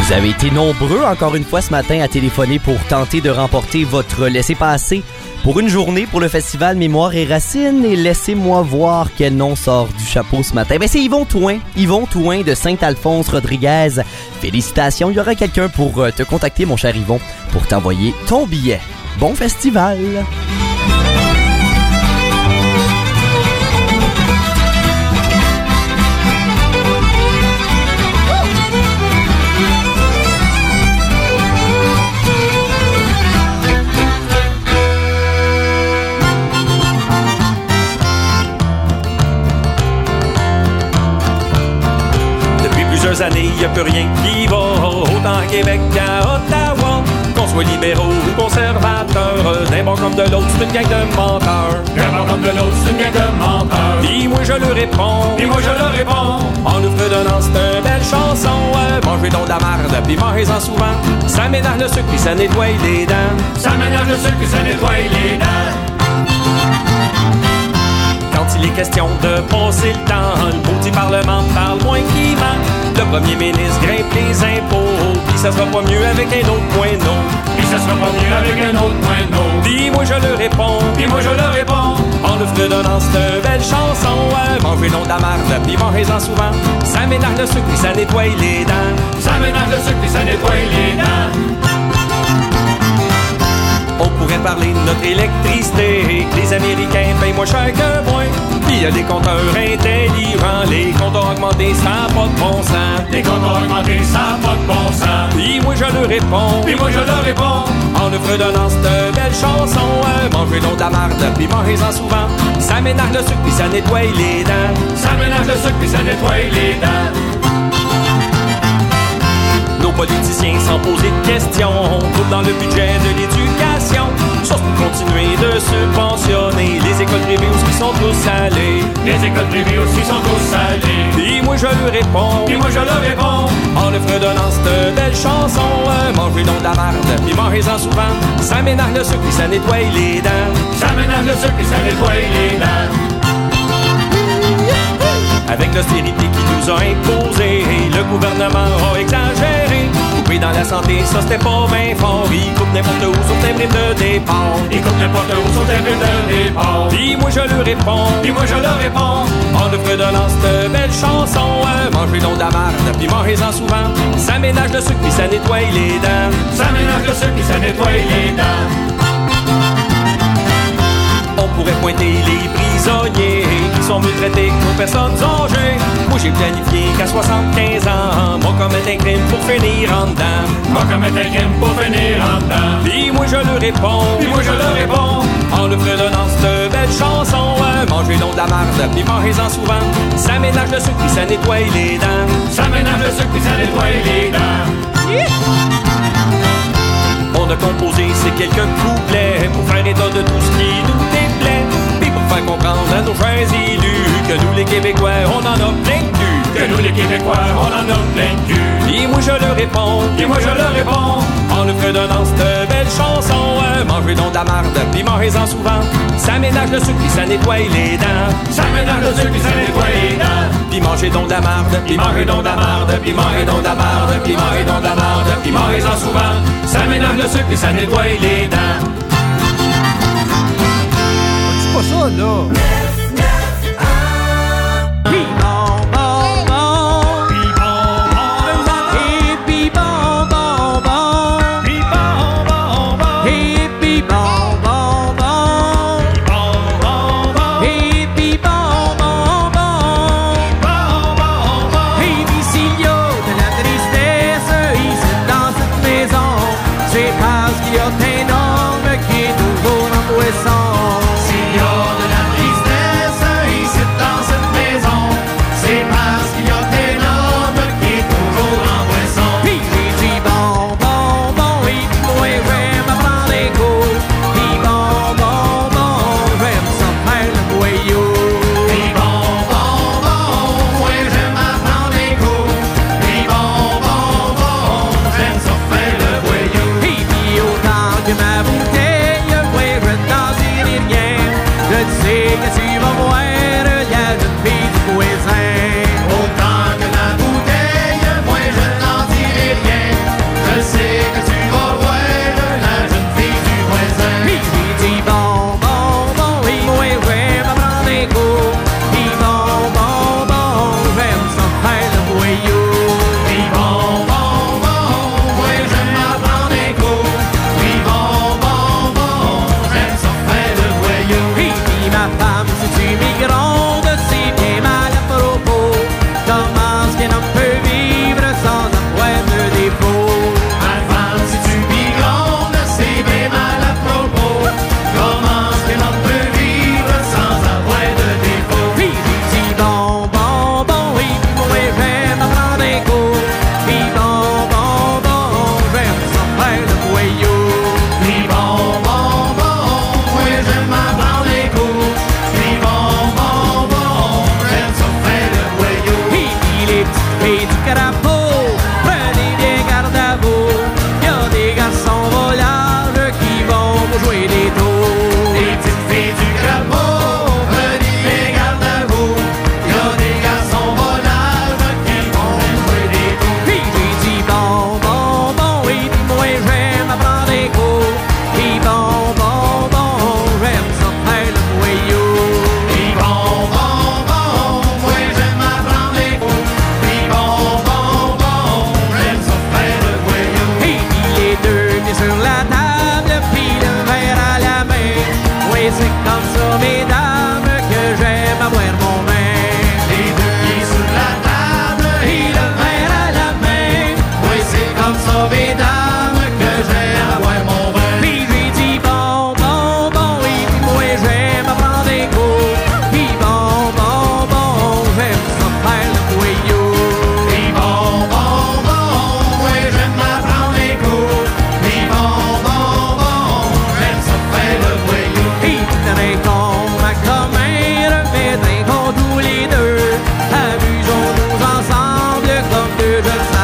Vous avez été nombreux encore une fois ce matin à téléphoner pour tenter de remporter votre laissez-passer pour une journée pour le festival Mémoire et Racines. Et laissez-moi voir quel nom sort du chapeau ce matin. Ben c'est Yvon Touin, Yvon Touin de Saint-Alphonse-Rodriguez. Félicitations, il y aura quelqu'un pour te contacter, mon cher Yvon, pour t'envoyer ton billet. Bon festival! Années, y a plus rien qui va, autant à Québec qu'à Ottawa. Qu'on soit libéraux ou conservateurs, d'un bord comme de l'autre, c'est une gang de menteurs. D'un bord comme de l'autre, c'est une gang de menteurs. Puis moi je leur réponds, puis moi je leur réponds, en nous fredonnant cette belle chanson. Ouais, mangez donc de la marde, puis mangez-en souvent. Ça ménage le sucre, puis ça nettoie les dents. Ça ménage le sucre, puis ça nettoie les dents. Quand il est question de passer le temps, le maudit parlement parle moins qu'il ment. Le premier ministre grimpe les impôts, puis ça sera pas mieux avec un autre point d'eau. Puis ça sera pas mieux avec un autre point d'eau. Puis moi je le réponds, puis moi je le réponds, en le fredonnant cette belle chanson. Ouais, mangez donc de la marde, puis mangez-en souvent. Ça ménage le sucre, puis ça nettoie les dents. Ça ménage le sucre, puis ça nettoie les dents. On pourrait parler de notre électricité, que les Américains payent moins cher que moi. Puis il y a des compteurs intelligents, les compteurs augmentés, ça n'a pas de bon sens. Les compteurs augmentés, ça n'a pas de bon sens. Puis moi je leur réponds, puis moi je leur réponds, en le fredonnant cette belle chanson. Ouais, mangez donc de la marde, puis mangez-en souvent. Ça ménage le sucre, puis ça nettoie les dents. Ça ménage le sucre, puis ça nettoie les dents. Nos politiciens, sans poser de questions, coupent dans le budget de l'éducation. Sauf pour continuer de subventionner les écoles privées où ils sont tous salés. Les écoles privées aussi sont tous salées. Puis moi je lui réponds, puis moi je le réponds, en le fredonnant cette belle chanson. Ouais, mangez donc de la marde, puis mangez-en souvent. Ça ménage le sucre, puis ça nettoie les dents. Ça ménage le sucre, puis ça nettoie les dents. Avec l'austérité qui nous a imposé, le gouvernement a exagéré. Couper dans la santé, ça c'était pas bien fort. Il coupe n'importe où sur tes primes de départ. Il coupe n'importe où sur tes primes de départ. Puis moi je lui réponds, puis moi je le réponds, en le fredonnant cette belle chanson. Ouais, mangez donc de la marde, puis mangez-en souvent. Ça ménage le sucre, puis ça nettoie les dents. Ça ménage le sucre, puis ça nettoie les dents. On pourrait pointer les prisonniers qui sont mieux traités que nos personnes âgées. Moi j'ai planifié qu'à soixante-quinze ans, moi commettre un crime pour finir en dedans. Moi commettre un crime pour finir en dedans. Puis moi je le réponds, puis moi je le réponds, en le fredonnant cette belle chanson. Ouais, mangez donc de la marde, puis mangez-en souvent. Ça ménage le sucre, puis ça nettoie les dents. Ça ménage le sucre, puis ça nettoie les dents. Yeah! On a composé ces quelques couplets pour faire état de tout ce qui nous déplaît, puis pour faire comprendre à nos chers élus que nous les Québécois, on en a plein de cul. Que nous les Québécois, on en a plein de cul. Puis moi je le réponds, puis moi je le réponds, en le fredonnant cette belle chanson. Ouais, mangez donc de la marde, puis mangez-en souvent. Ça ménage le sucre, puis ça nettoie les dents. Ça ménage le sucre, puis ça nettoie les dents. Puis mangez donc de la marde, puis mangez donc de la marde, puis mangez donc de la marde, puis mangez donc de la marde, puis mangez-en souvent. Ça ménage le sucre, puis ça nettoie les dents. C'est pas ça, là. S'il y a de la tristesse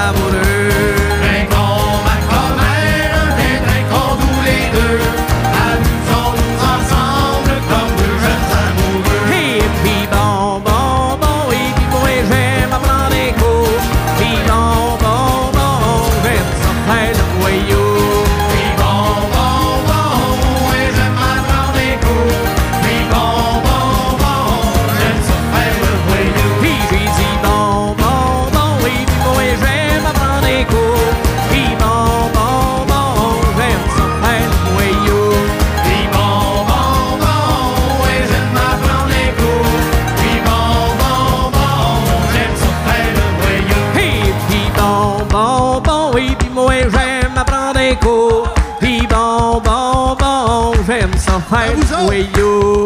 amoureux. Trinquons ma grand-mère, mais trinquons tous les deux. Amusons-nous ensemble comme deux jeunes amoureux. Et puis bon, bon, bon, et puis moi j'aime apprendre des cours. Puis bon, bon, bon, j'aime ça faire le voyou. Puis bon, bon, bon, et j'aime apprendre des cours. Puis bon, bon, bon, j'aime ça faire le voyou. Puis j'ai dit bon, bon, bon, et puis moi j'aime apprendre des cours. Puis bon, bon, bon, j'aime ça faire le voyou. Puis bon, bon, bon, et j'aime apprendre des cours. Puis bon, bon, bon, j'aime ça faire le voyou. Et puis bon, bon, bon, et puis moi j'aime apprendre des cours. Puis bon, bon, bon, j'aime ça faire le voyou.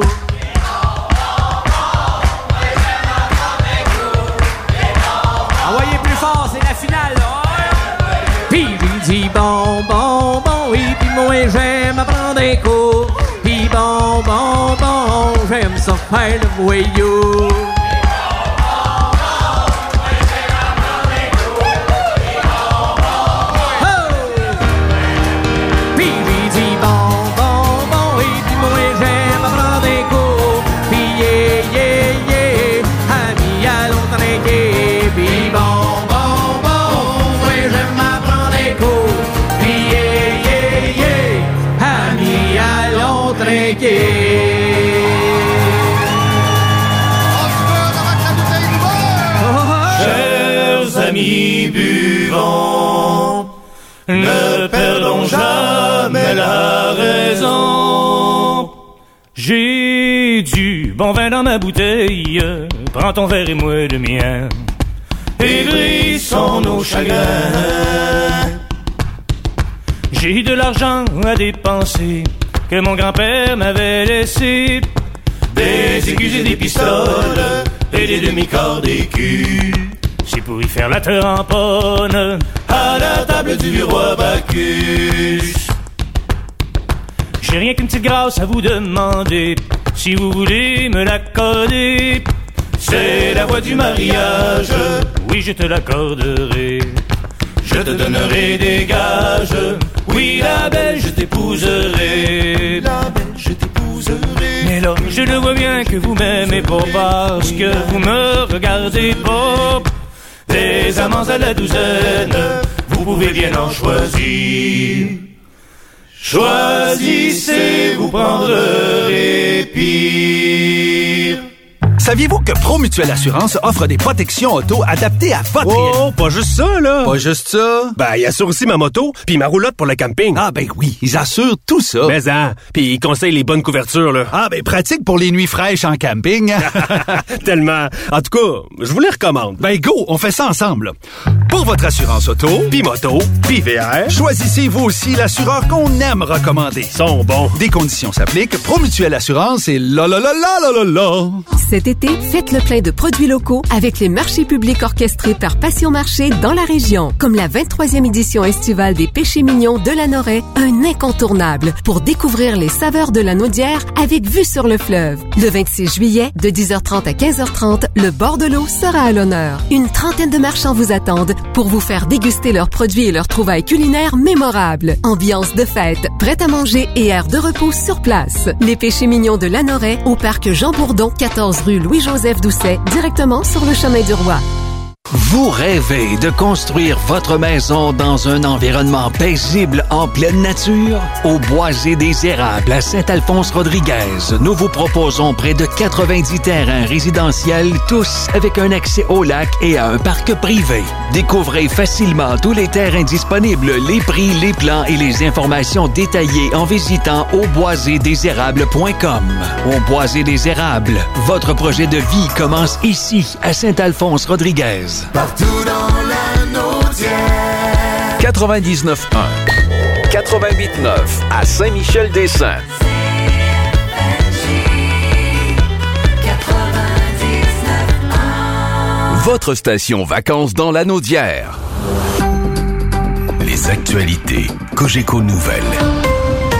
Envoyez plus fort, c'est la finale, là. Puis j'ai dit bon, bon, bon, et puis moi j'aime apprendre des cours. Puis bon, bon, bon, j'aime ça faire le voyou. Puis j'ai dit bon, bon, bon, et puis moi j'aime apprendre des cours. Puis yeah, yeah, yeah, amis allons trinquer. Puis bon, Bon, bon, et j'aime apprendre des cours. puis yeah, yeah, yeah, amis allons trinquer. Chers amis, buvons, ne perdons jamais la raison. J'ai du bon vin dans ma bouteille, prends ton verre et moi le mien, et grissons nos chagrins. J'ai de l'argent à dépenser que mon grand-père m'avait laissé, des aiguilles et des pistoles et des demi-corps d'écus. C'est pour y faire la tremponne à la table du vieux roi Bacchus. J'ai rien qu'une petite grâce à vous demander, si vous voulez me l'accorder. C'est la voie du mariage, oui je te l'accorderai. Je te donnerai des gages, oui la belle je t'épouserai. La belle je t'épouserai. Mais là je le vois bien que vous m'aimez pas parce que vous me regardez pas. Des amants à la douzaine, vous pouvez bien en choisir. Choisissez, vous prendrez pire. Saviez-vous que Promutuelle Assurance offre des protections auto adaptées à votre... Oh, pas juste ça, là! Pas juste ça? Ben, ils assurent aussi ma moto, puis ma roulotte pour le camping. Ah, ben oui, ils assurent tout ça. Mais hein, puis ils conseillent les bonnes couvertures, là. Ah, ben pratique pour les nuits fraîches en camping. Tellement. En tout cas, je vous les recommande. Ben go, on fait ça ensemble. Pour votre assurance auto, Puis moto, puis V R, choisissez vous aussi l'assureur qu'on aime recommander. Ils sont bons. Des conditions s'appliquent. Promutuelle Assurance et la la la la la la la. Cet été, faites le plein de produits locaux avec les marchés publics orchestrés par Passion Marché dans la région. Comme la vingt-troisième édition estivale des péchés mignons de la Noret, un incontournable pour découvrir les saveurs de la Naudière avec vue sur le fleuve. Le vingt-six juillet, de dix heures trente à quinze heures trente, le bord de l'eau sera à l'honneur. Une trentaine de marchands vous attendent pour vous faire déguster leurs produits et leurs trouvailles culinaires mémorables. Ambiance de fête, prête à manger et air de repos sur place. Les péchés mignons de la Noret au parc Jean Bourdon, quatorze rue Louis-Joseph Doucet, directement sur le chemin du Roi. Vous rêvez de construire votre maison dans un environnement paisible en pleine nature? Au Boisé des Érables à Saint-Alphonse-Rodriguez, nous vous proposons près de quatre-vingt-dix terrains résidentiels, tous avec un accès au lac et à un parc privé. Découvrez facilement tous les terrains disponibles, les prix, les plans et les informations détaillées en visitant au boisé des érables point com. Au Boisé des Érables, votre projet de vie commence ici, à Saint-Alphonse-Rodriguez. Partout dans la Naudière. quatre-vingt-dix-neuf un. quatre-vingt-huit neuf à Saint-Michel-des-Saints. Votre station vacances dans la Naudière. Les actualités Cogeco Nouvelles.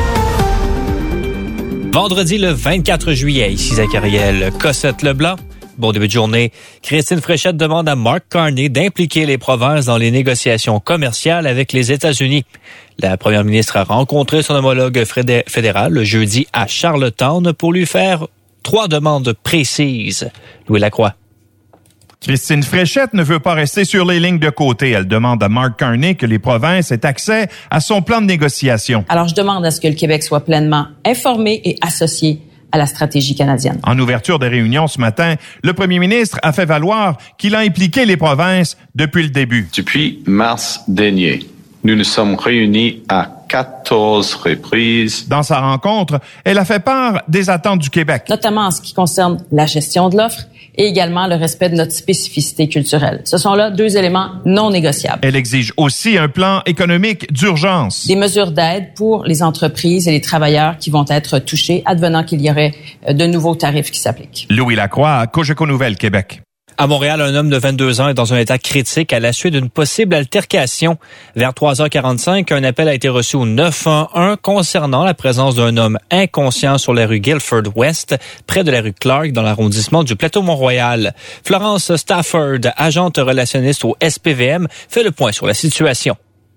Vendredi le vingt-quatre juillet, ici Zachariel Cossette-Leblanc. Bon début de journée. Christine Fréchette demande à Mark Carney d'impliquer les provinces dans les négociations commerciales avec les États-Unis. La première ministre a rencontré son homologue fédéral le jeudi à Charlottetown pour lui faire trois demandes précises. Louis Lacroix. Christine Fréchette ne veut pas rester sur les lignes de côté. Elle demande à Mark Carney que les provinces aient accès à son plan de négociation. Alors, je demande à ce que le Québec soit pleinement informé et associé à la stratégie canadienne. En ouverture de réunion ce matin, le premier ministre a fait valoir qu'il a impliqué les provinces depuis le début. Depuis mars dernier, nous nous sommes réunis à quatorze reprises. Dans sa rencontre, elle a fait part des attentes du Québec. Notamment en ce qui concerne la gestion de l'offre et également le respect de notre spécificité culturelle. Ce sont là deux éléments non négociables. Elle exige aussi un plan économique d'urgence. Des mesures d'aide pour les entreprises et les travailleurs qui vont être touchés, advenant qu'il y aurait de nouveaux tarifs qui s'appliquent. Louis Lacroix, à Cogeco Nouvelles, Québec. À Montréal, un homme de vingt-deux ans est dans un état critique à la suite d'une possible altercation. Vers trois heures quarante-cinq, un appel a été reçu au neuf un un concernant la présence d'un homme inconscient sur la rue Guilford West, près de la rue Clark, dans l'arrondissement du Plateau-Mont-Royal. Florence Stafford, agente relationniste au S P V M, fait le point sur la situation.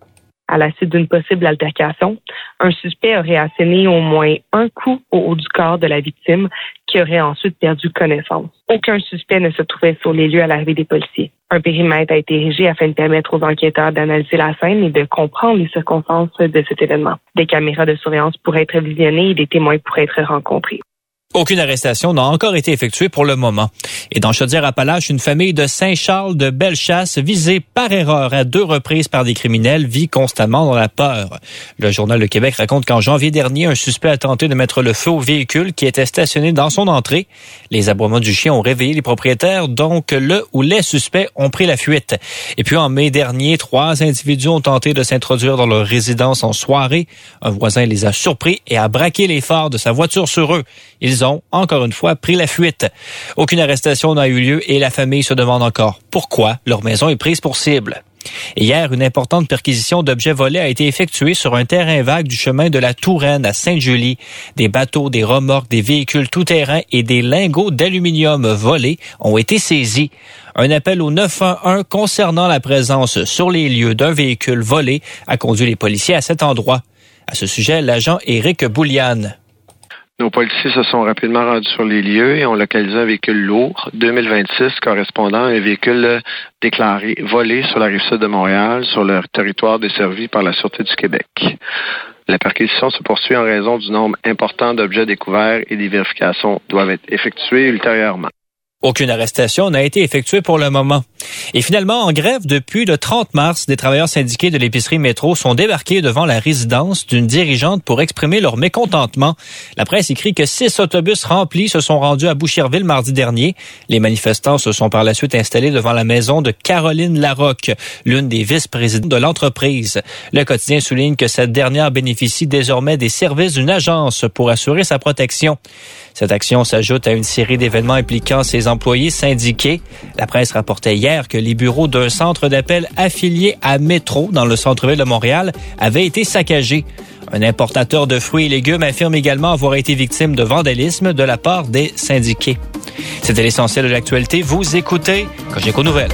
À la suite d'une possible altercation, un suspect aurait asséné au moins un coup au haut du corps de la victime qui aurait ensuite perdu connaissance. Aucun suspect ne se trouvait sur les lieux à l'arrivée des policiers. Un périmètre a été érigé afin de permettre aux enquêteurs d'analyser la scène et de comprendre les circonstances de cet événement. Des caméras de surveillance pourraient être visionnées et des témoins pourraient être rencontrés. Aucune arrestation n'a encore été effectuée pour le moment. Et dans Chaudière-Appalaches, une famille de Saint-Charles de Bellechasse, visée par erreur à deux reprises par des criminels, vit constamment dans la peur. Le Journal de Québec raconte qu'en janvier dernier, un suspect a tenté de mettre le feu au véhicule qui était stationné dans son entrée. Les aboiements du chien ont réveillé les propriétaires, donc le ou les suspects ont pris la fuite. Et puis en mai dernier, trois individus ont tenté de s'introduire dans leur résidence en soirée. Un voisin les a surpris et a braqué les phares de sa voiture sur eux. Ils ont, encore une fois, pris la fuite. Aucune arrestation n'a eu lieu et la famille se demande encore pourquoi leur maison est prise pour cible. Et hier, une importante perquisition d'objets volés a été effectuée sur un terrain vague du chemin de la Touraine à Sainte-Julie. Des bateaux, des remorques, des véhicules tout-terrain et des lingots d'aluminium volés ont été saisis. Un appel au neuf un un concernant la présence sur les lieux d'un véhicule volé a conduit les policiers à cet endroit. À ce sujet, l'agent Éric Bouliane. Nos policiers se sont rapidement rendus sur les lieux et ont localisé un véhicule lourd, deux mille vingt-six, correspondant à un véhicule déclaré volé sur la rive-sud de Montréal, sur le territoire desservi par la Sûreté du Québec. La perquisition se poursuit en raison du nombre important d'objets découverts et des vérifications doivent être effectuées ultérieurement. Aucune arrestation n'a été effectuée pour le moment. Et finalement, en grève depuis le trente mars, des travailleurs syndiqués de l'épicerie Métro sont débarqués devant la résidence d'une dirigeante pour exprimer leur mécontentement. La presse écrit que six autobus remplis se sont rendus à Boucherville mardi dernier. Les manifestants se sont par la suite installés devant la maison de Caroline Larocque, l'une des vice-présidentes de l'entreprise. Le quotidien souligne que cette dernière bénéficie désormais des services d'une agence pour assurer sa protection. Cette action s'ajoute à une série d'événements impliquant ses employés syndiqués. La presse rapportait hier que les bureaux d'un centre d'appel affilié à Métro dans le centre-ville de Montréal avaient été saccagés. Un importateur de fruits et légumes affirme également avoir été victime de vandalisme de la part des syndiqués. C'était l'essentiel de l'actualité. Vous écoutez Cogeco Nouvelles.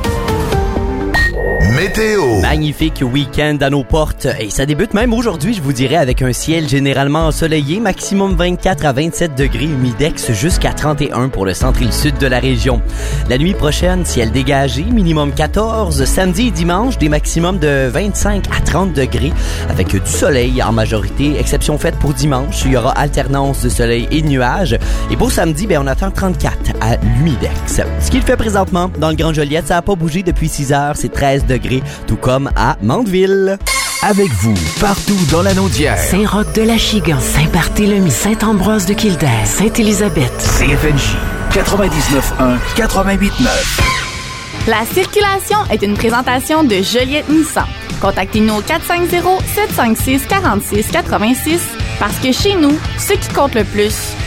Météo. Magnifique week-end à nos portes. Et ça débute même aujourd'hui, je vous dirais, avec un ciel généralement ensoleillé, maximum vingt-quatre à vingt-sept degrés, humidex jusqu'à trente et un pour le centre et le sud de la région. La nuit prochaine, ciel dégagé, minimum quatorze. Samedi et dimanche, des maximums de vingt-cinq à trente degrés, avec du soleil en majorité. Exception faite pour dimanche, il y aura alternance de soleil et de nuages. Et pour samedi, ben, on attend trente-quatre à l'humidex. Ce qu'il fait présentement dans le Grand Joliette, ça n'a pas bougé depuis six heures, c'est treize degrés, tout comme à Mandeville. Avec vous, partout dans la Naudière. Saint-Roch-de-l'Achigan, Saint-Barthélemy, Saint-Ambroise de Kildare, Sainte-Élisabeth. C F N J quatre-vingt-dix-neuf un, quatre-vingt-huit neuf. La circulation est une présentation de Joliette Nissan. Contactez-nous au quatre cinq zéro, sept cinq six, quatre six quatre six parce que chez nous, ce qui compte le plus,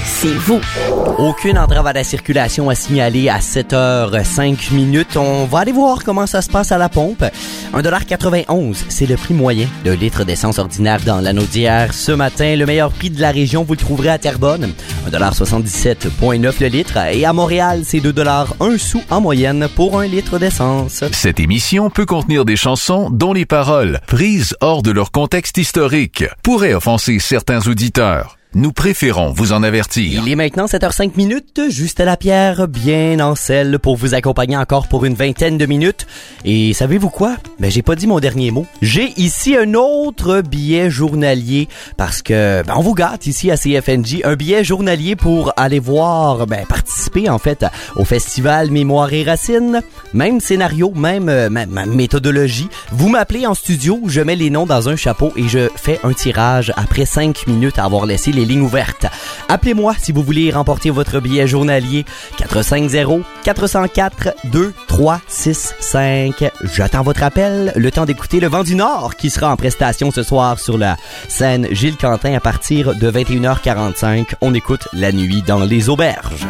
c'est vous. Aucune entrave à la circulation à signaler à sept heures cinq minutes. On va aller voir comment ça se passe à la pompe. un dollar quatre-vingt-onze, c'est le prix moyen d'un litre d'essence ordinaire dans l'anneau d'hier. Ce matin, le meilleur prix de la région, vous le trouverez à Terrebonne. un dollar soixante-dix-sept virgule neuf le litre. Et à Montréal, c'est deux dollars un sou en moyenne pour un litre d'essence. Cette émission peut contenir des chansons dont les paroles, prises hors de leur contexte historique, pourraient offenser certains auditeurs. Nous préférons vous en avertir. Il est maintenant sept heures cinq minutes, Juste à la Pierre, bien en selle pour vous accompagner encore pour une vingtaine de minutes. Et savez-vous quoi? Ben, j'ai pas dit mon dernier mot. J'ai ici un autre billet journalier parce que, ben, on vous gâte ici à C F N J. Un billet journalier pour aller voir, ben, participer en fait au festival Mémoire et Racines. Même scénario, même, euh, même, même méthodologie. Vous m'appelez en studio, je mets les noms dans un chapeau et je fais un tirage après cinq minutes à avoir laissé les lignes ouvertes. Appelez-moi si vous voulez remporter votre billet journalier. quatre cinq zéro, quatre zéro quatre, deux trois six cinq. J'attends votre appel. Le temps d'écouter Le Vent du Nord qui sera en prestation ce soir sur la scène Gilles Quentin à partir de vingt et une heures quarante-cinq. On écoute La nuit dans les auberges.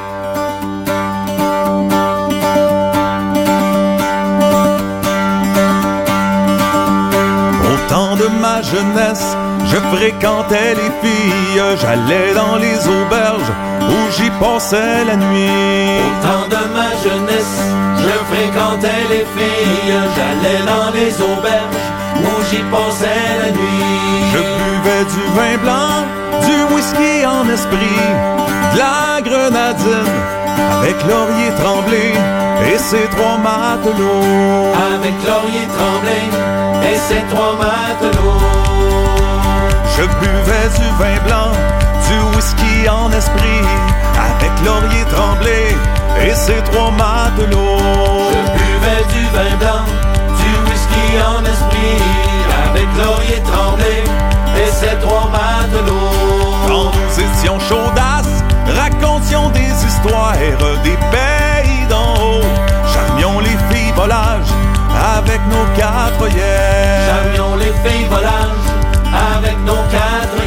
Au temps de ma jeunesse, je fréquentais les filles, j'allais dans les auberges où j'y passais la nuit. Au temps de ma jeunesse, je fréquentais les filles, j'allais dans les auberges où j'y passais la nuit. Je buvais du vin blanc, du whisky en esprit, de la grenadine avec Laurier Tremblay et ses trois matelots. Avec Laurier Tremblay et ses trois matelots. Je buvais du vin blanc, du whisky en esprit, avec Laurier Tremblay et ses trois matelots. Je buvais du vin blanc, du whisky en esprit, avec Laurier Tremblay et ses trois matelots. Quand nous étions chaudasses, racontions des histoires des pays d'en haut. Charmions les filles volages avec nos quatre yeux. Charmions les filles volages avec nos quatre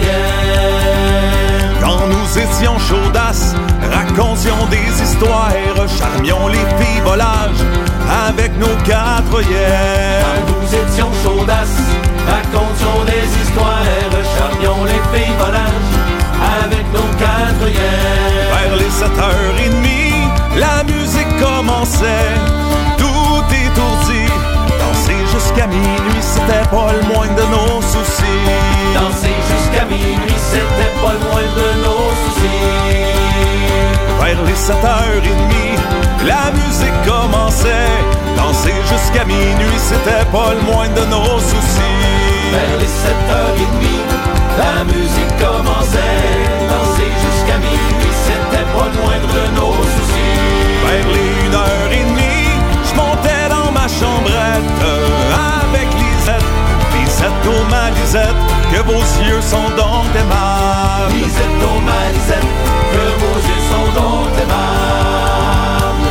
yeux. Quand nous étions chaudasses, racontions des histoires, charmions les filles volages avec nos quatre yeux. Quand nous étions chaudasses, racontions des histoires, charmions les filles volages avec nos quatre yeux. Vers les sept heures trente, la musique commençait, tout étourdi. Danser jusqu'à minuit, c'était pas le moindre de nos soucis. Danser jusqu'à minuit, c'était pas le moindre de nos soucis. Vers les sept heures trente, la musique commençait. Danser jusqu'à minuit, c'était pas le moindre de nos soucis. Vers les sept heures trente, la musique commençait. Danser jusqu'à minuit, c'était pas le moindre de nos soucis. Vers les une heure trente, je montais dans ma chambrette avec Lisette. Lisette, oh ma Lisette, que vos yeux sont donc aimables. Lisette, oh ma Lisette, que vos yeux sont donc aimables.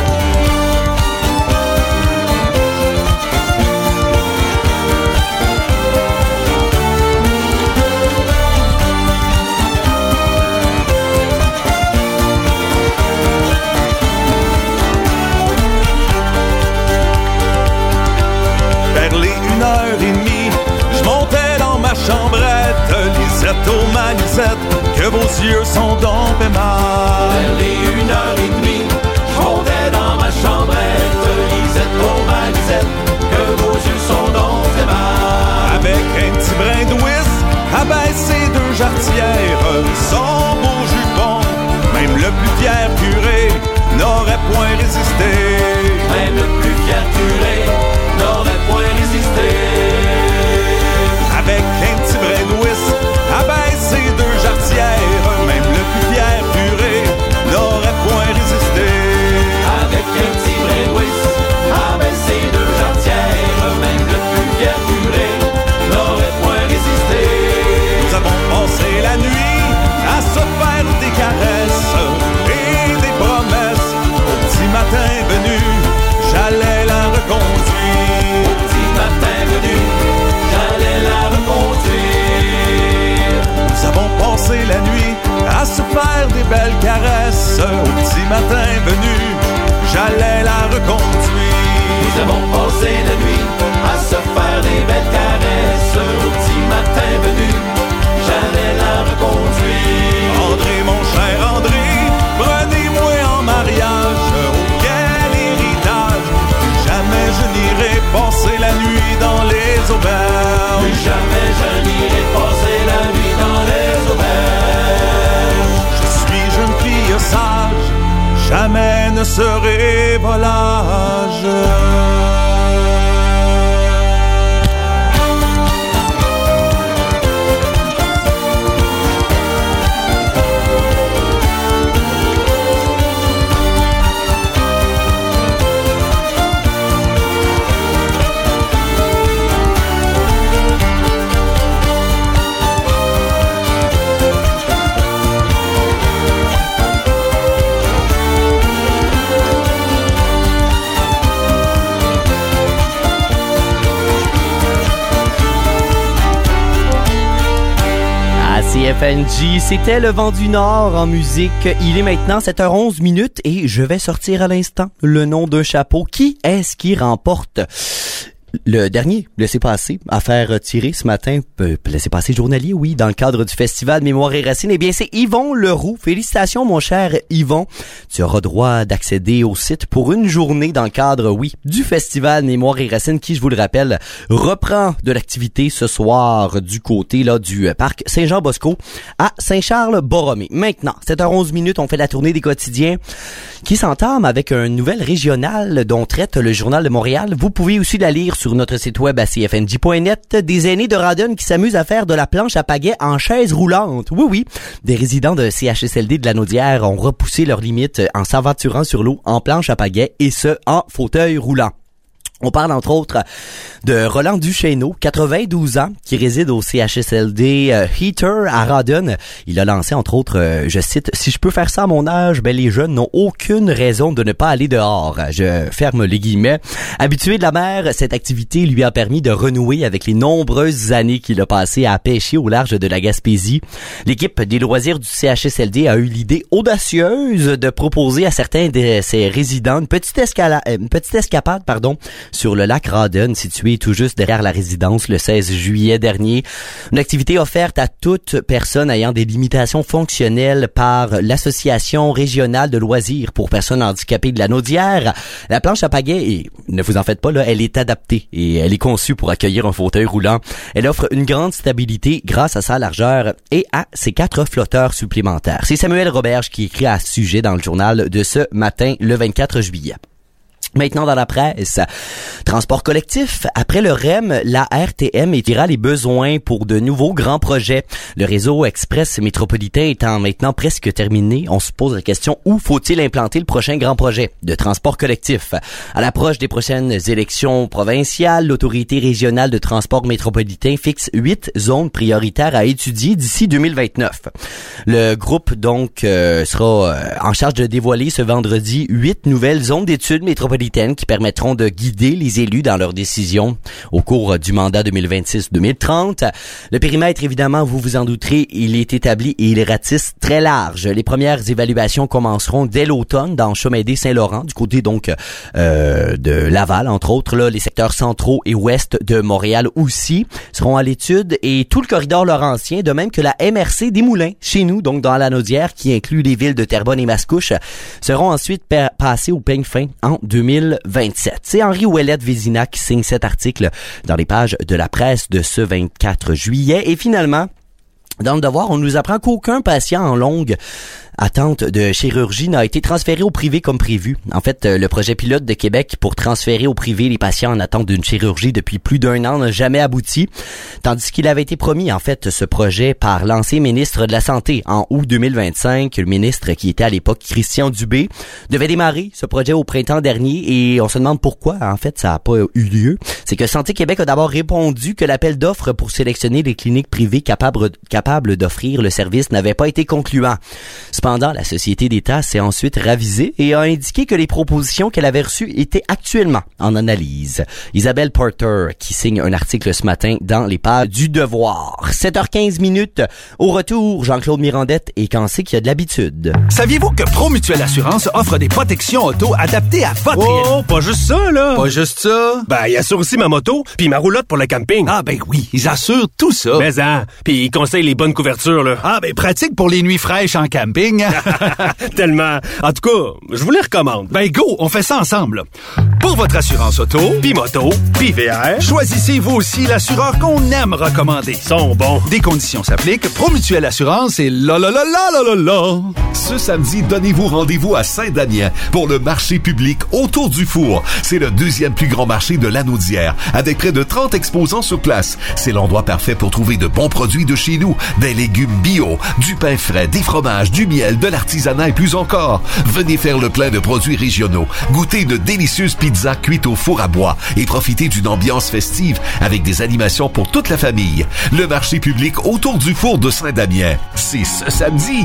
Vers les une heure trente, je montais dans ma chambrette. Lisette, oh ma Lisette, que vos yeux sont donc aimables. Vers les une heure trente, je montais dans ma chambrette. Lisette, oh ma Lisette, que vos yeux sont donc aimables. Avec un petit brin de whisk, abaissé deux jarretières, son beau jupon, même le plus fier curé n'aurait point résisté. Même le plus fier curé n'aurait point résisté. Avec un petit brin de whisk, abaissé deux jarretières, même le plus fier curé n'aurait auberges. Plus jamais je n'irai passer la nuit dans les auberges. Je suis jeune fille sage, jamais ne serai volage. C F N G, c'était le vent du Nord en musique. Il est maintenant sept heures onze minutes et je vais sortir à l'instant le nom d'un chapeau. Qui est-ce qui remporte le dernier laissez-passer à faire tirer ce matin, euh, laissez-passer journalier, oui, dans le cadre du Festival Mémoire et Racines? Eh bien, c'est Yvon Leroux. Félicitations, mon cher Yvon. Tu auras droit d'accéder au site pour une journée dans le cadre, oui, du Festival Mémoire et Racines qui, je vous le rappelle, reprend de l'activité ce soir du côté là du parc Saint-Jean-Bosco à Saint-Charles-Borromée. Maintenant, sept heures onze minutes, on fait la tournée des quotidiens qui s'entame avec une nouvelle régionale dont traite le Journal de Montréal. Vous pouvez aussi la lire sur notre site web à c f n j point net. Des aînés de Rawdon qui s'amusent à faire de la planche à pagaie en chaise roulante. Oui, oui. Des résidents de C H S L D de la Naudière ont repoussé leurs limites en s'aventurant sur l'eau en planche à pagaie et ce, en fauteuil roulant. On parle entre autres de Roland Duchesneau, quatre-vingt-douze ans, qui réside au C H S L D euh, Heater à Rawdon. Il a lancé entre autres, euh, je cite, « Si je peux faire ça à mon âge, ben les jeunes n'ont aucune raison de ne pas aller dehors. » Je ferme les guillemets. Habitué de la mer, cette activité lui a permis de renouer avec les nombreuses années qu'il a passées à pêcher au large de la Gaspésie. L'équipe des loisirs du C H S L D a eu l'idée audacieuse de proposer à certains de ses résidents une petite escalade, une petite escapade, pardon, sur le lac Rawdon, situé tout juste derrière la résidence le seize juillet dernier. Une activité offerte à toute personne ayant des limitations fonctionnelles par l'Association régionale de loisirs pour personnes handicapées de la Naudière. La planche à pagaie, et ne vous en faites pas, là, elle est adaptée et elle est conçue pour accueillir un fauteuil roulant. Elle offre une grande stabilité grâce à sa largeur et à ses quatre flotteurs supplémentaires. C'est Samuel Roberge qui écrit à ce sujet dans le journal de ce matin, le vingt-quatre juillet. Maintenant dans la presse, transport collectif. Après le R E M, la R T M étira les besoins pour de nouveaux grands projets. Le réseau express métropolitain étant maintenant presque terminé, on se pose la question, où faut-il implanter le prochain grand projet de transport collectif? À l'approche des prochaines élections provinciales, l'autorité régionale de transport métropolitain fixe huit zones prioritaires à étudier d'ici deux mille vingt-neuf. Le groupe donc euh, sera euh, en charge de dévoiler ce vendredi huit nouvelles zones d'études métropolitaines qui permettront de guider les élus dans leurs décisions au cours du mandat deux mille vingt-six deux mille trente. Le périmètre, évidemment, vous vous en douterez, il est établi et il ratisse très large. Les premières évaluations commenceront dès l'automne dans Chaumédé-Saint-Laurent, du côté donc euh, de Laval, entre autres. Là, les secteurs centraux et ouest de Montréal aussi seront à l'étude et tout le corridor laurentien, de même que la M R C des Moulins, chez nous, donc dans la Naudière, qui inclut les villes de Terrebonne et Mascouche, seront ensuite pa- passés au peigne fin en deux mille vingt-sept. C'est Henri Ouellette-Vézina qui signe cet article dans les pages de la presse de ce vingt-quatre juillet. Et finalement, dans le devoir, on nous apprend qu'aucun patient en longue attente de chirurgie n'a été transféré au privé comme prévu. En fait, le projet pilote de Québec pour transférer au privé les patients en attente d'une chirurgie depuis plus d'un an n'a jamais abouti, tandis qu'il avait été promis, en fait, ce projet par l'ancien ministre de la Santé en août deux mille vingt-cinq. Le ministre, qui était à l'époque Christian Dubé, devait démarrer ce projet au printemps dernier et on se demande pourquoi, en fait, ça n'a pas eu lieu. C'est que Santé Québec a d'abord répondu que l'appel d'offres pour sélectionner les cliniques privées capables, capables d'offrir le service n'avait pas été concluant. Cependant, la Société d'État s'est ensuite ravisée et a indiqué que les propositions qu'elle avait reçues étaient actuellement en analyse. Isabelle Porter, qui signe un article ce matin dans les pages du Devoir. sept heures quinze minutes. Au retour, Jean-Claude Mirandette et quand c'est qu'il y a de l'habitude. Saviez-vous que Promutuelle Assurance offre des protections auto adaptées à votre... Oh, pas juste ça, là! Pas juste ça? Ben, ils assurent aussi ma moto puis ma roulotte pour le camping. Ah ben oui, ils assurent tout ça. Mais hein, puis ils conseillent les bonne couverture, là. Ah, ben pratique pour les nuits fraîches en camping. Tellement. En tout cas, je vous les recommande. Ben go, on fait ça ensemble. Pour votre assurance auto, Pis moto, pis V R, choisissez vous aussi l'assureur qu'on aime recommander. Ils sont bons. Des conditions s'appliquent. Promutuelle Assurance et la la la la la la la. Ce samedi, donnez-vous rendez-vous à Saint-Damien pour le marché public Autour du Four. C'est le deuxième plus grand marché de l'Anaudière, avec près de trente exposants sur place. C'est l'endroit parfait pour trouver de bons produits de chez nous, des légumes bio, du pain frais, des fromages, du miel, de l'artisanat et plus encore. Venez faire le plein de produits régionaux, goûter une délicieuse pizza cuite au four à bois et profiter d'une ambiance festive avec des animations pour toute la famille. Le marché public Autour du Four de Saint-Damien, c'est ce samedi.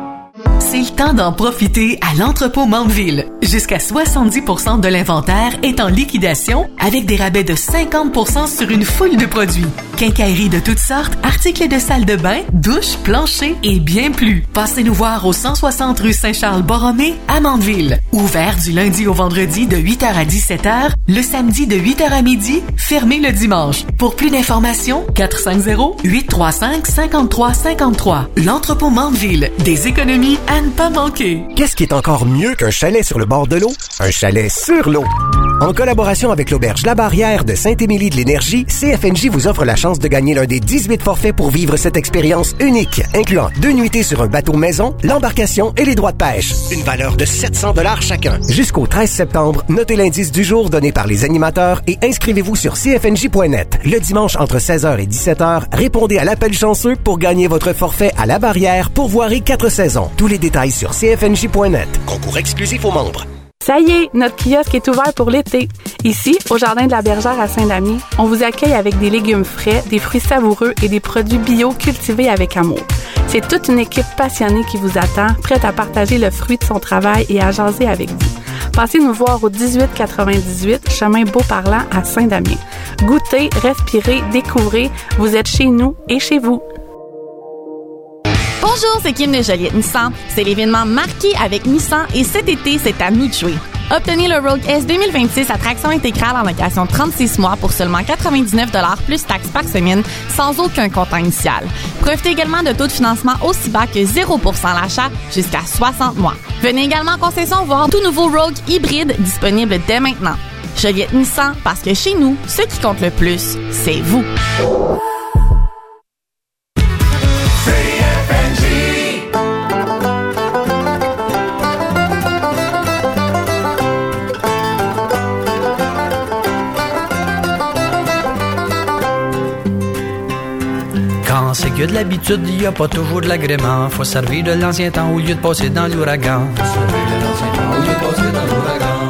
C'est le temps d'en profiter à l'entrepôt Mandeville. Jusqu'à soixante-dix pour cent de l'inventaire est en liquidation avec des rabais de cinquante pour cent sur une foule de produits. Quincailleries de toutes sortes, articles de salle de bain, douche, plancher et bien plus. Passez nous voir au cent soixante rue Saint-Charles-Borromée à Mandeville. Ouvert du lundi au vendredi de huit heures à dix-sept heures, le samedi de huit heures à midi, fermé le dimanche. Pour plus d'informations, quatre cinq zéro, huit trois cinq, cinq trois cinq trois. L'entrepôt Mandeville, des économies à ne pas manquer. Qu'est-ce qui est encore mieux qu'un chalet sur le bord de l'eau? Un chalet sur l'eau. En collaboration avec l'auberge La Barrière de Saint-Émilie de l'Énergie, C F N J vous offre la chance de gagner l'un des dix-huit forfaits pour vivre cette expérience unique, incluant deux nuitées sur un bateau maison, l'embarcation et les droits de pêche. Une valeur de sept cents dollars chacun. Jusqu'au treize septembre, notez l'indice du jour donné par les animateurs et inscrivez-vous sur c f n j point net. Le dimanche entre seize heures et dix-sept heures, répondez à l'appel chanceux pour gagner votre forfait à La Barrière pour voirie quatre saisons. Tous les détails sur c f n j point net. Concours exclusif aux membres. Ça y est, notre kiosque est ouvert pour l'été. Ici, au Jardin de la Bergère à Saint-Damien, on vous accueille avec des légumes frais, des fruits savoureux et des produits bio cultivés avec amour. C'est toute une équipe passionnée qui vous attend, prête à partager le fruit de son travail et à jaser avec vous. Passez nous voir au dix-huit quatre-vingt-dix-huit, chemin Beauparlant à Saint-Damien. Goûtez, respirez, découvrez, vous êtes chez nous et chez vous. Bonjour, c'est Kim de Joliette Nissan. C'est l'événement marqué avec Nissan et cet été, c'est à nous de jouer. Obtenez le Rogue S deux mille vingt-six à traction intégrale en location trente-six mois pour seulement quatre-vingt-dix-neuf dollars plus taxes par semaine, sans aucun comptant initial. Profitez également de taux de financement aussi bas que zéro pour cent l'achat jusqu'à soixante mois. Venez également en concession voir tout nouveau Rogue hybride disponible dès maintenant. Joliette Nissan, parce que chez nous, ce qui compte le plus, c'est vous. C'est que de l'habitude, il n'y a pas toujours de l'agrément. Faut servir de l'ancien temps au lieu de passer dans l'ouragan. Servir de l'ancien temps au lieu de passer dans l'ouragan.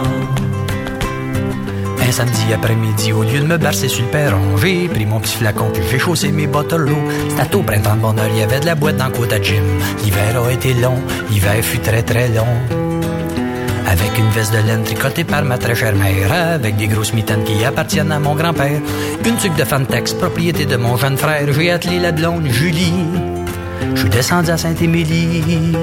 Un samedi après-midi, au lieu de me bercer sur le perron, j'ai pris mon petit flacon puis j'ai chaussé mes bottes l'eau. C'était au printemps de bonheur, il y avait de la boîte dans le côte à gym. L'hiver a été long, l'hiver fut très très long. Avec une veste de laine tricotée par ma très chère mère, avec des grosses mitaines qui appartiennent à mon grand-père, une tuque de Fantex, propriété de mon jeune frère, j'ai attelé la blonde Julie. Je suis descendu à Sainte-Émilie.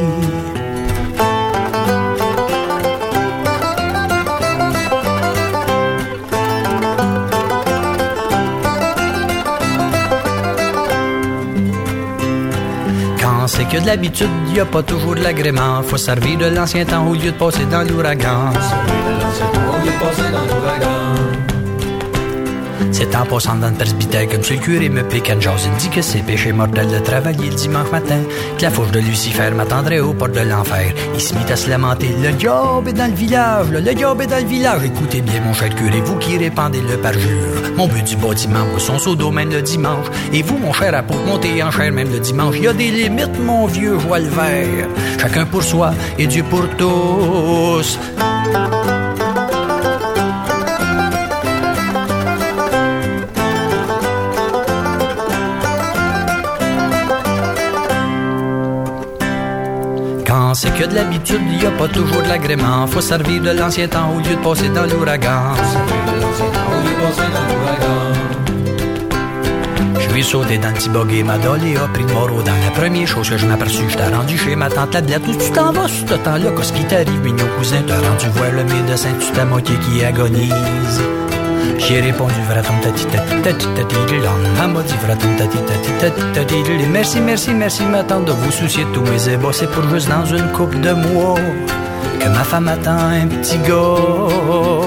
C'est que de l'habitude, il n'y a pas toujours de l'agrément. Faut servir de l'ancien temps au lieu de passer dans l'ouragan. Servir de l'ancien temps au lieu de passer dans l'ouragan. C'est en passant dans le presbytère que monsieur le curé me pique à jase. Il me dit que c'est péché mortel de travailler le dimanche matin, que la fauche de Lucifer m'attendrait aux portes de l'enfer. Il se mit à se lamenter. Le diable est dans le village, le, le diable est dans le village. Écoutez bien mon cher curé, vous qui répandez le parjure. Mon but du bâtiment, moi son seau d'eau même le dimanche. Et vous mon cher apôtre, montez en chair même le dimanche. Il y a des limites mon vieux, je vois le vert. Chacun pour soi et Dieu pour tous. C'est que de l'habitude, il n'y a pas toujours de l'agrément. Faut servir de l'ancien temps au lieu de passer dans l'ouragan. Servir de l'ancien temps au lieu de passer dans l'ouragan. Je lui ai sauté dans le petit buggy, ma dolly a pris de moro dans la première chose que je m'aperçus. J'étais rendu chez ma tante la blette. Où tu t'en vas ce temps-là? Qu'est-ce qui t'arrive, mignon cousin? T'as rendu voir le médecin, tu ta moitié qui agonise. J'ai répondu vratom tati tati tati tati lilan. Elle m'a dit vratom tati tati tati tati lilan. Merci, merci, merci ma tante de vous soucier de tous mes ébats. C'est pour juste dans une couple de mois que ma femme attend un petit gars.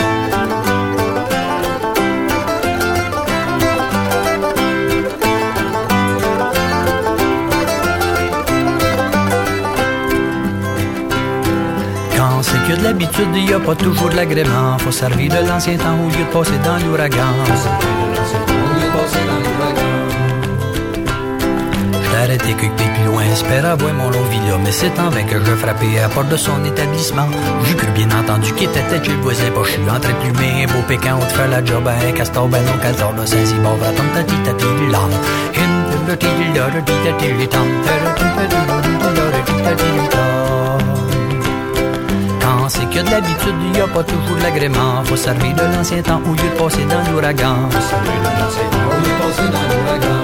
C'est que de l'habitude, il n'y a pas toujours de l'agrément. Faut servir de l'ancien temps au lieu de passer dans l'ouragan. J't'ai arrêté quelque peu plus loin, espère avoir mon long villa. Mais c'est en vain que je frappais à la porte de son établissement. J'ai cru bien entendu qu'il était tête chez le voisin. Pas je suis entré plumer un beau pécan ou de faire la job à un castor, ben non, calzor de Saint-Simon. Vratom tati tati lilan. In the tati tati tati litan. C'est que de l'habitude, il n'y a pas toujours de l'agrément. Faut servir de l'ancien temps au lieu de passer dans l'ouragan. Faut servir de l'ancien temps au lieu de passer dans l'ouragan.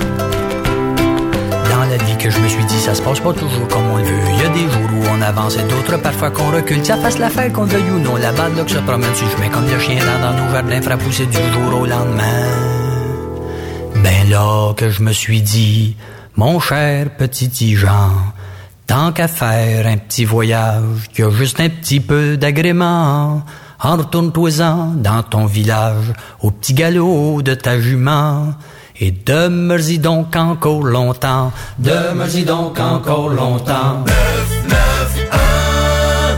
Dans la vie que je me suis dit, ça se passe pas toujours comme on le veut. Il y a des jours où on avance et d'autres parfois qu'on recule. Ça fasse l'affaire qu'on veuille ou non. La bad luck se promène sur chemin comme le chien dans, dans nos jardins, fera pousser du jour au lendemain. Ben là que je me suis dit, mon cher petit Jean, tant qu'à faire un petit voyage, qui a juste un petit peu d'agrément, en retourne-toi-en dans ton village, au petit galop de ta jument, et demeure-y donc encore longtemps, demeure-y donc encore longtemps. neuf neuf un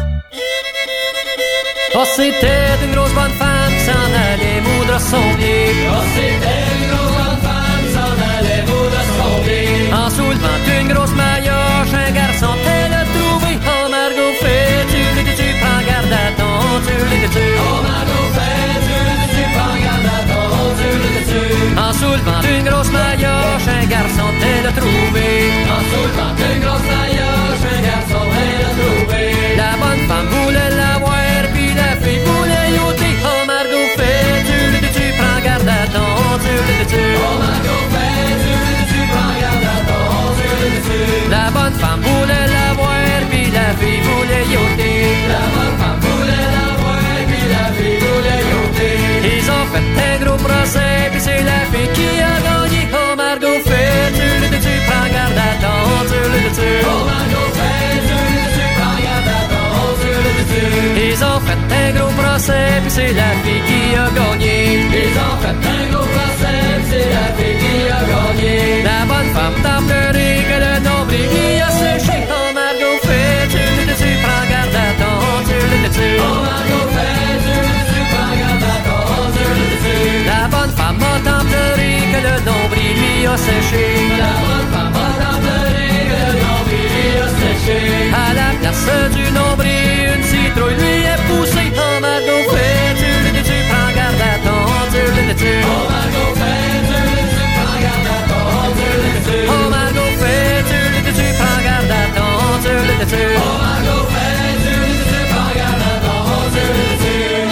Oh, c'était une grosse bonne femme, s'en allait moudre son blé. Oh, c'était une grosse bonne femme, s'en allait moudre son blé. En soulevant une grosse maillotche, un garçon elle a trouvé. Oh Margot fait, tu le tu prends garde à ton, tu le tu. Oh Margot fait, tu le tu prends garde à ton, tu le tu. En soulevant une grosse maillotche, un garçon elle a trouvé. En soulevant une grosse maillotche, un garçon elle a trouvé. La bonne femme voulait l'avoir, puis la fille voulait y'ôter. Oh Margot fait, tu le tu prends garde à ton, tu le tu. Oh Margot fait, tu le tu prends garde à ton, tu le tu. La bonne femme voulait l'avoir, puis la fille voulait y'ôter. La bonne femme voulait l'avoir, puis la fille voulait y'ôter. Ils ont fait un gros procès, puis c'est la fille qui a gagné. Oh Margot fait, tu le tu prends garde à ton, tu le tu. Oh Margot fait, tu le tu prends garde à ton, tu le tu. Ils ont fait un gros procès, puis c'est la fille qui a gagné. Ils ont fait un gros procès, puis c'est la fille qui a gagné. La bonne femme t'a pleuré que le nombril y a séché. Oh Margot fait, tu le tu prends garde à ton, tu le tu. Oh Margot fait, tu le tu prends garde à ton, tu le tu. La bonne femme a tant pleuré que le nombril lui a séché. La bonne femme a tant pleuré que le nombril lui a séché. À la place du nombril, une citrouille lui est poussée. Oh Margot fait, tu le tu prends garde à ton, tu le tu. Oh Margot fait, tu le tu prends garde à ton, tu le tu. Oh Margot fait, tu le tu prends garde à ton, tu le tu. Oh Margot fait, tu le tu prends garde à ton, tu le tu.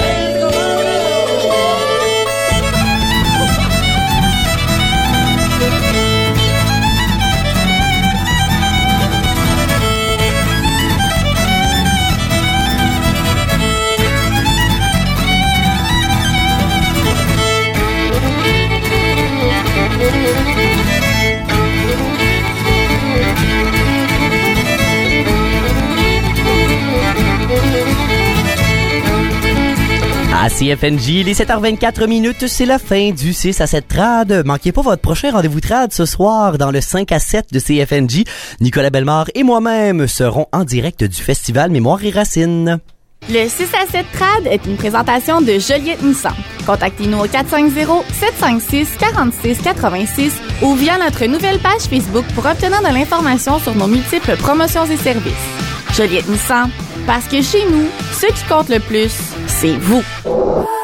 À C F N J, les sept heures vingt-quatre minutes, c'est la fin du six à sept trad. Manquez pas votre prochain rendez-vous trad ce soir dans le cinq à sept de C F N J. Nicolas Bellemare et moi-même serons en direct du festival Mémoire et Racines. Le six à sept trad est une présentation de Joliette Nissan. Contactez-nous au quatre cinq zéro, sept cinq six, quatre six huit six ou via notre nouvelle page Facebook pour obtenir de l'information sur nos multiples promotions et services. Joliette Nissan, parce que chez nous, ce qui compte le plus, c'est vous.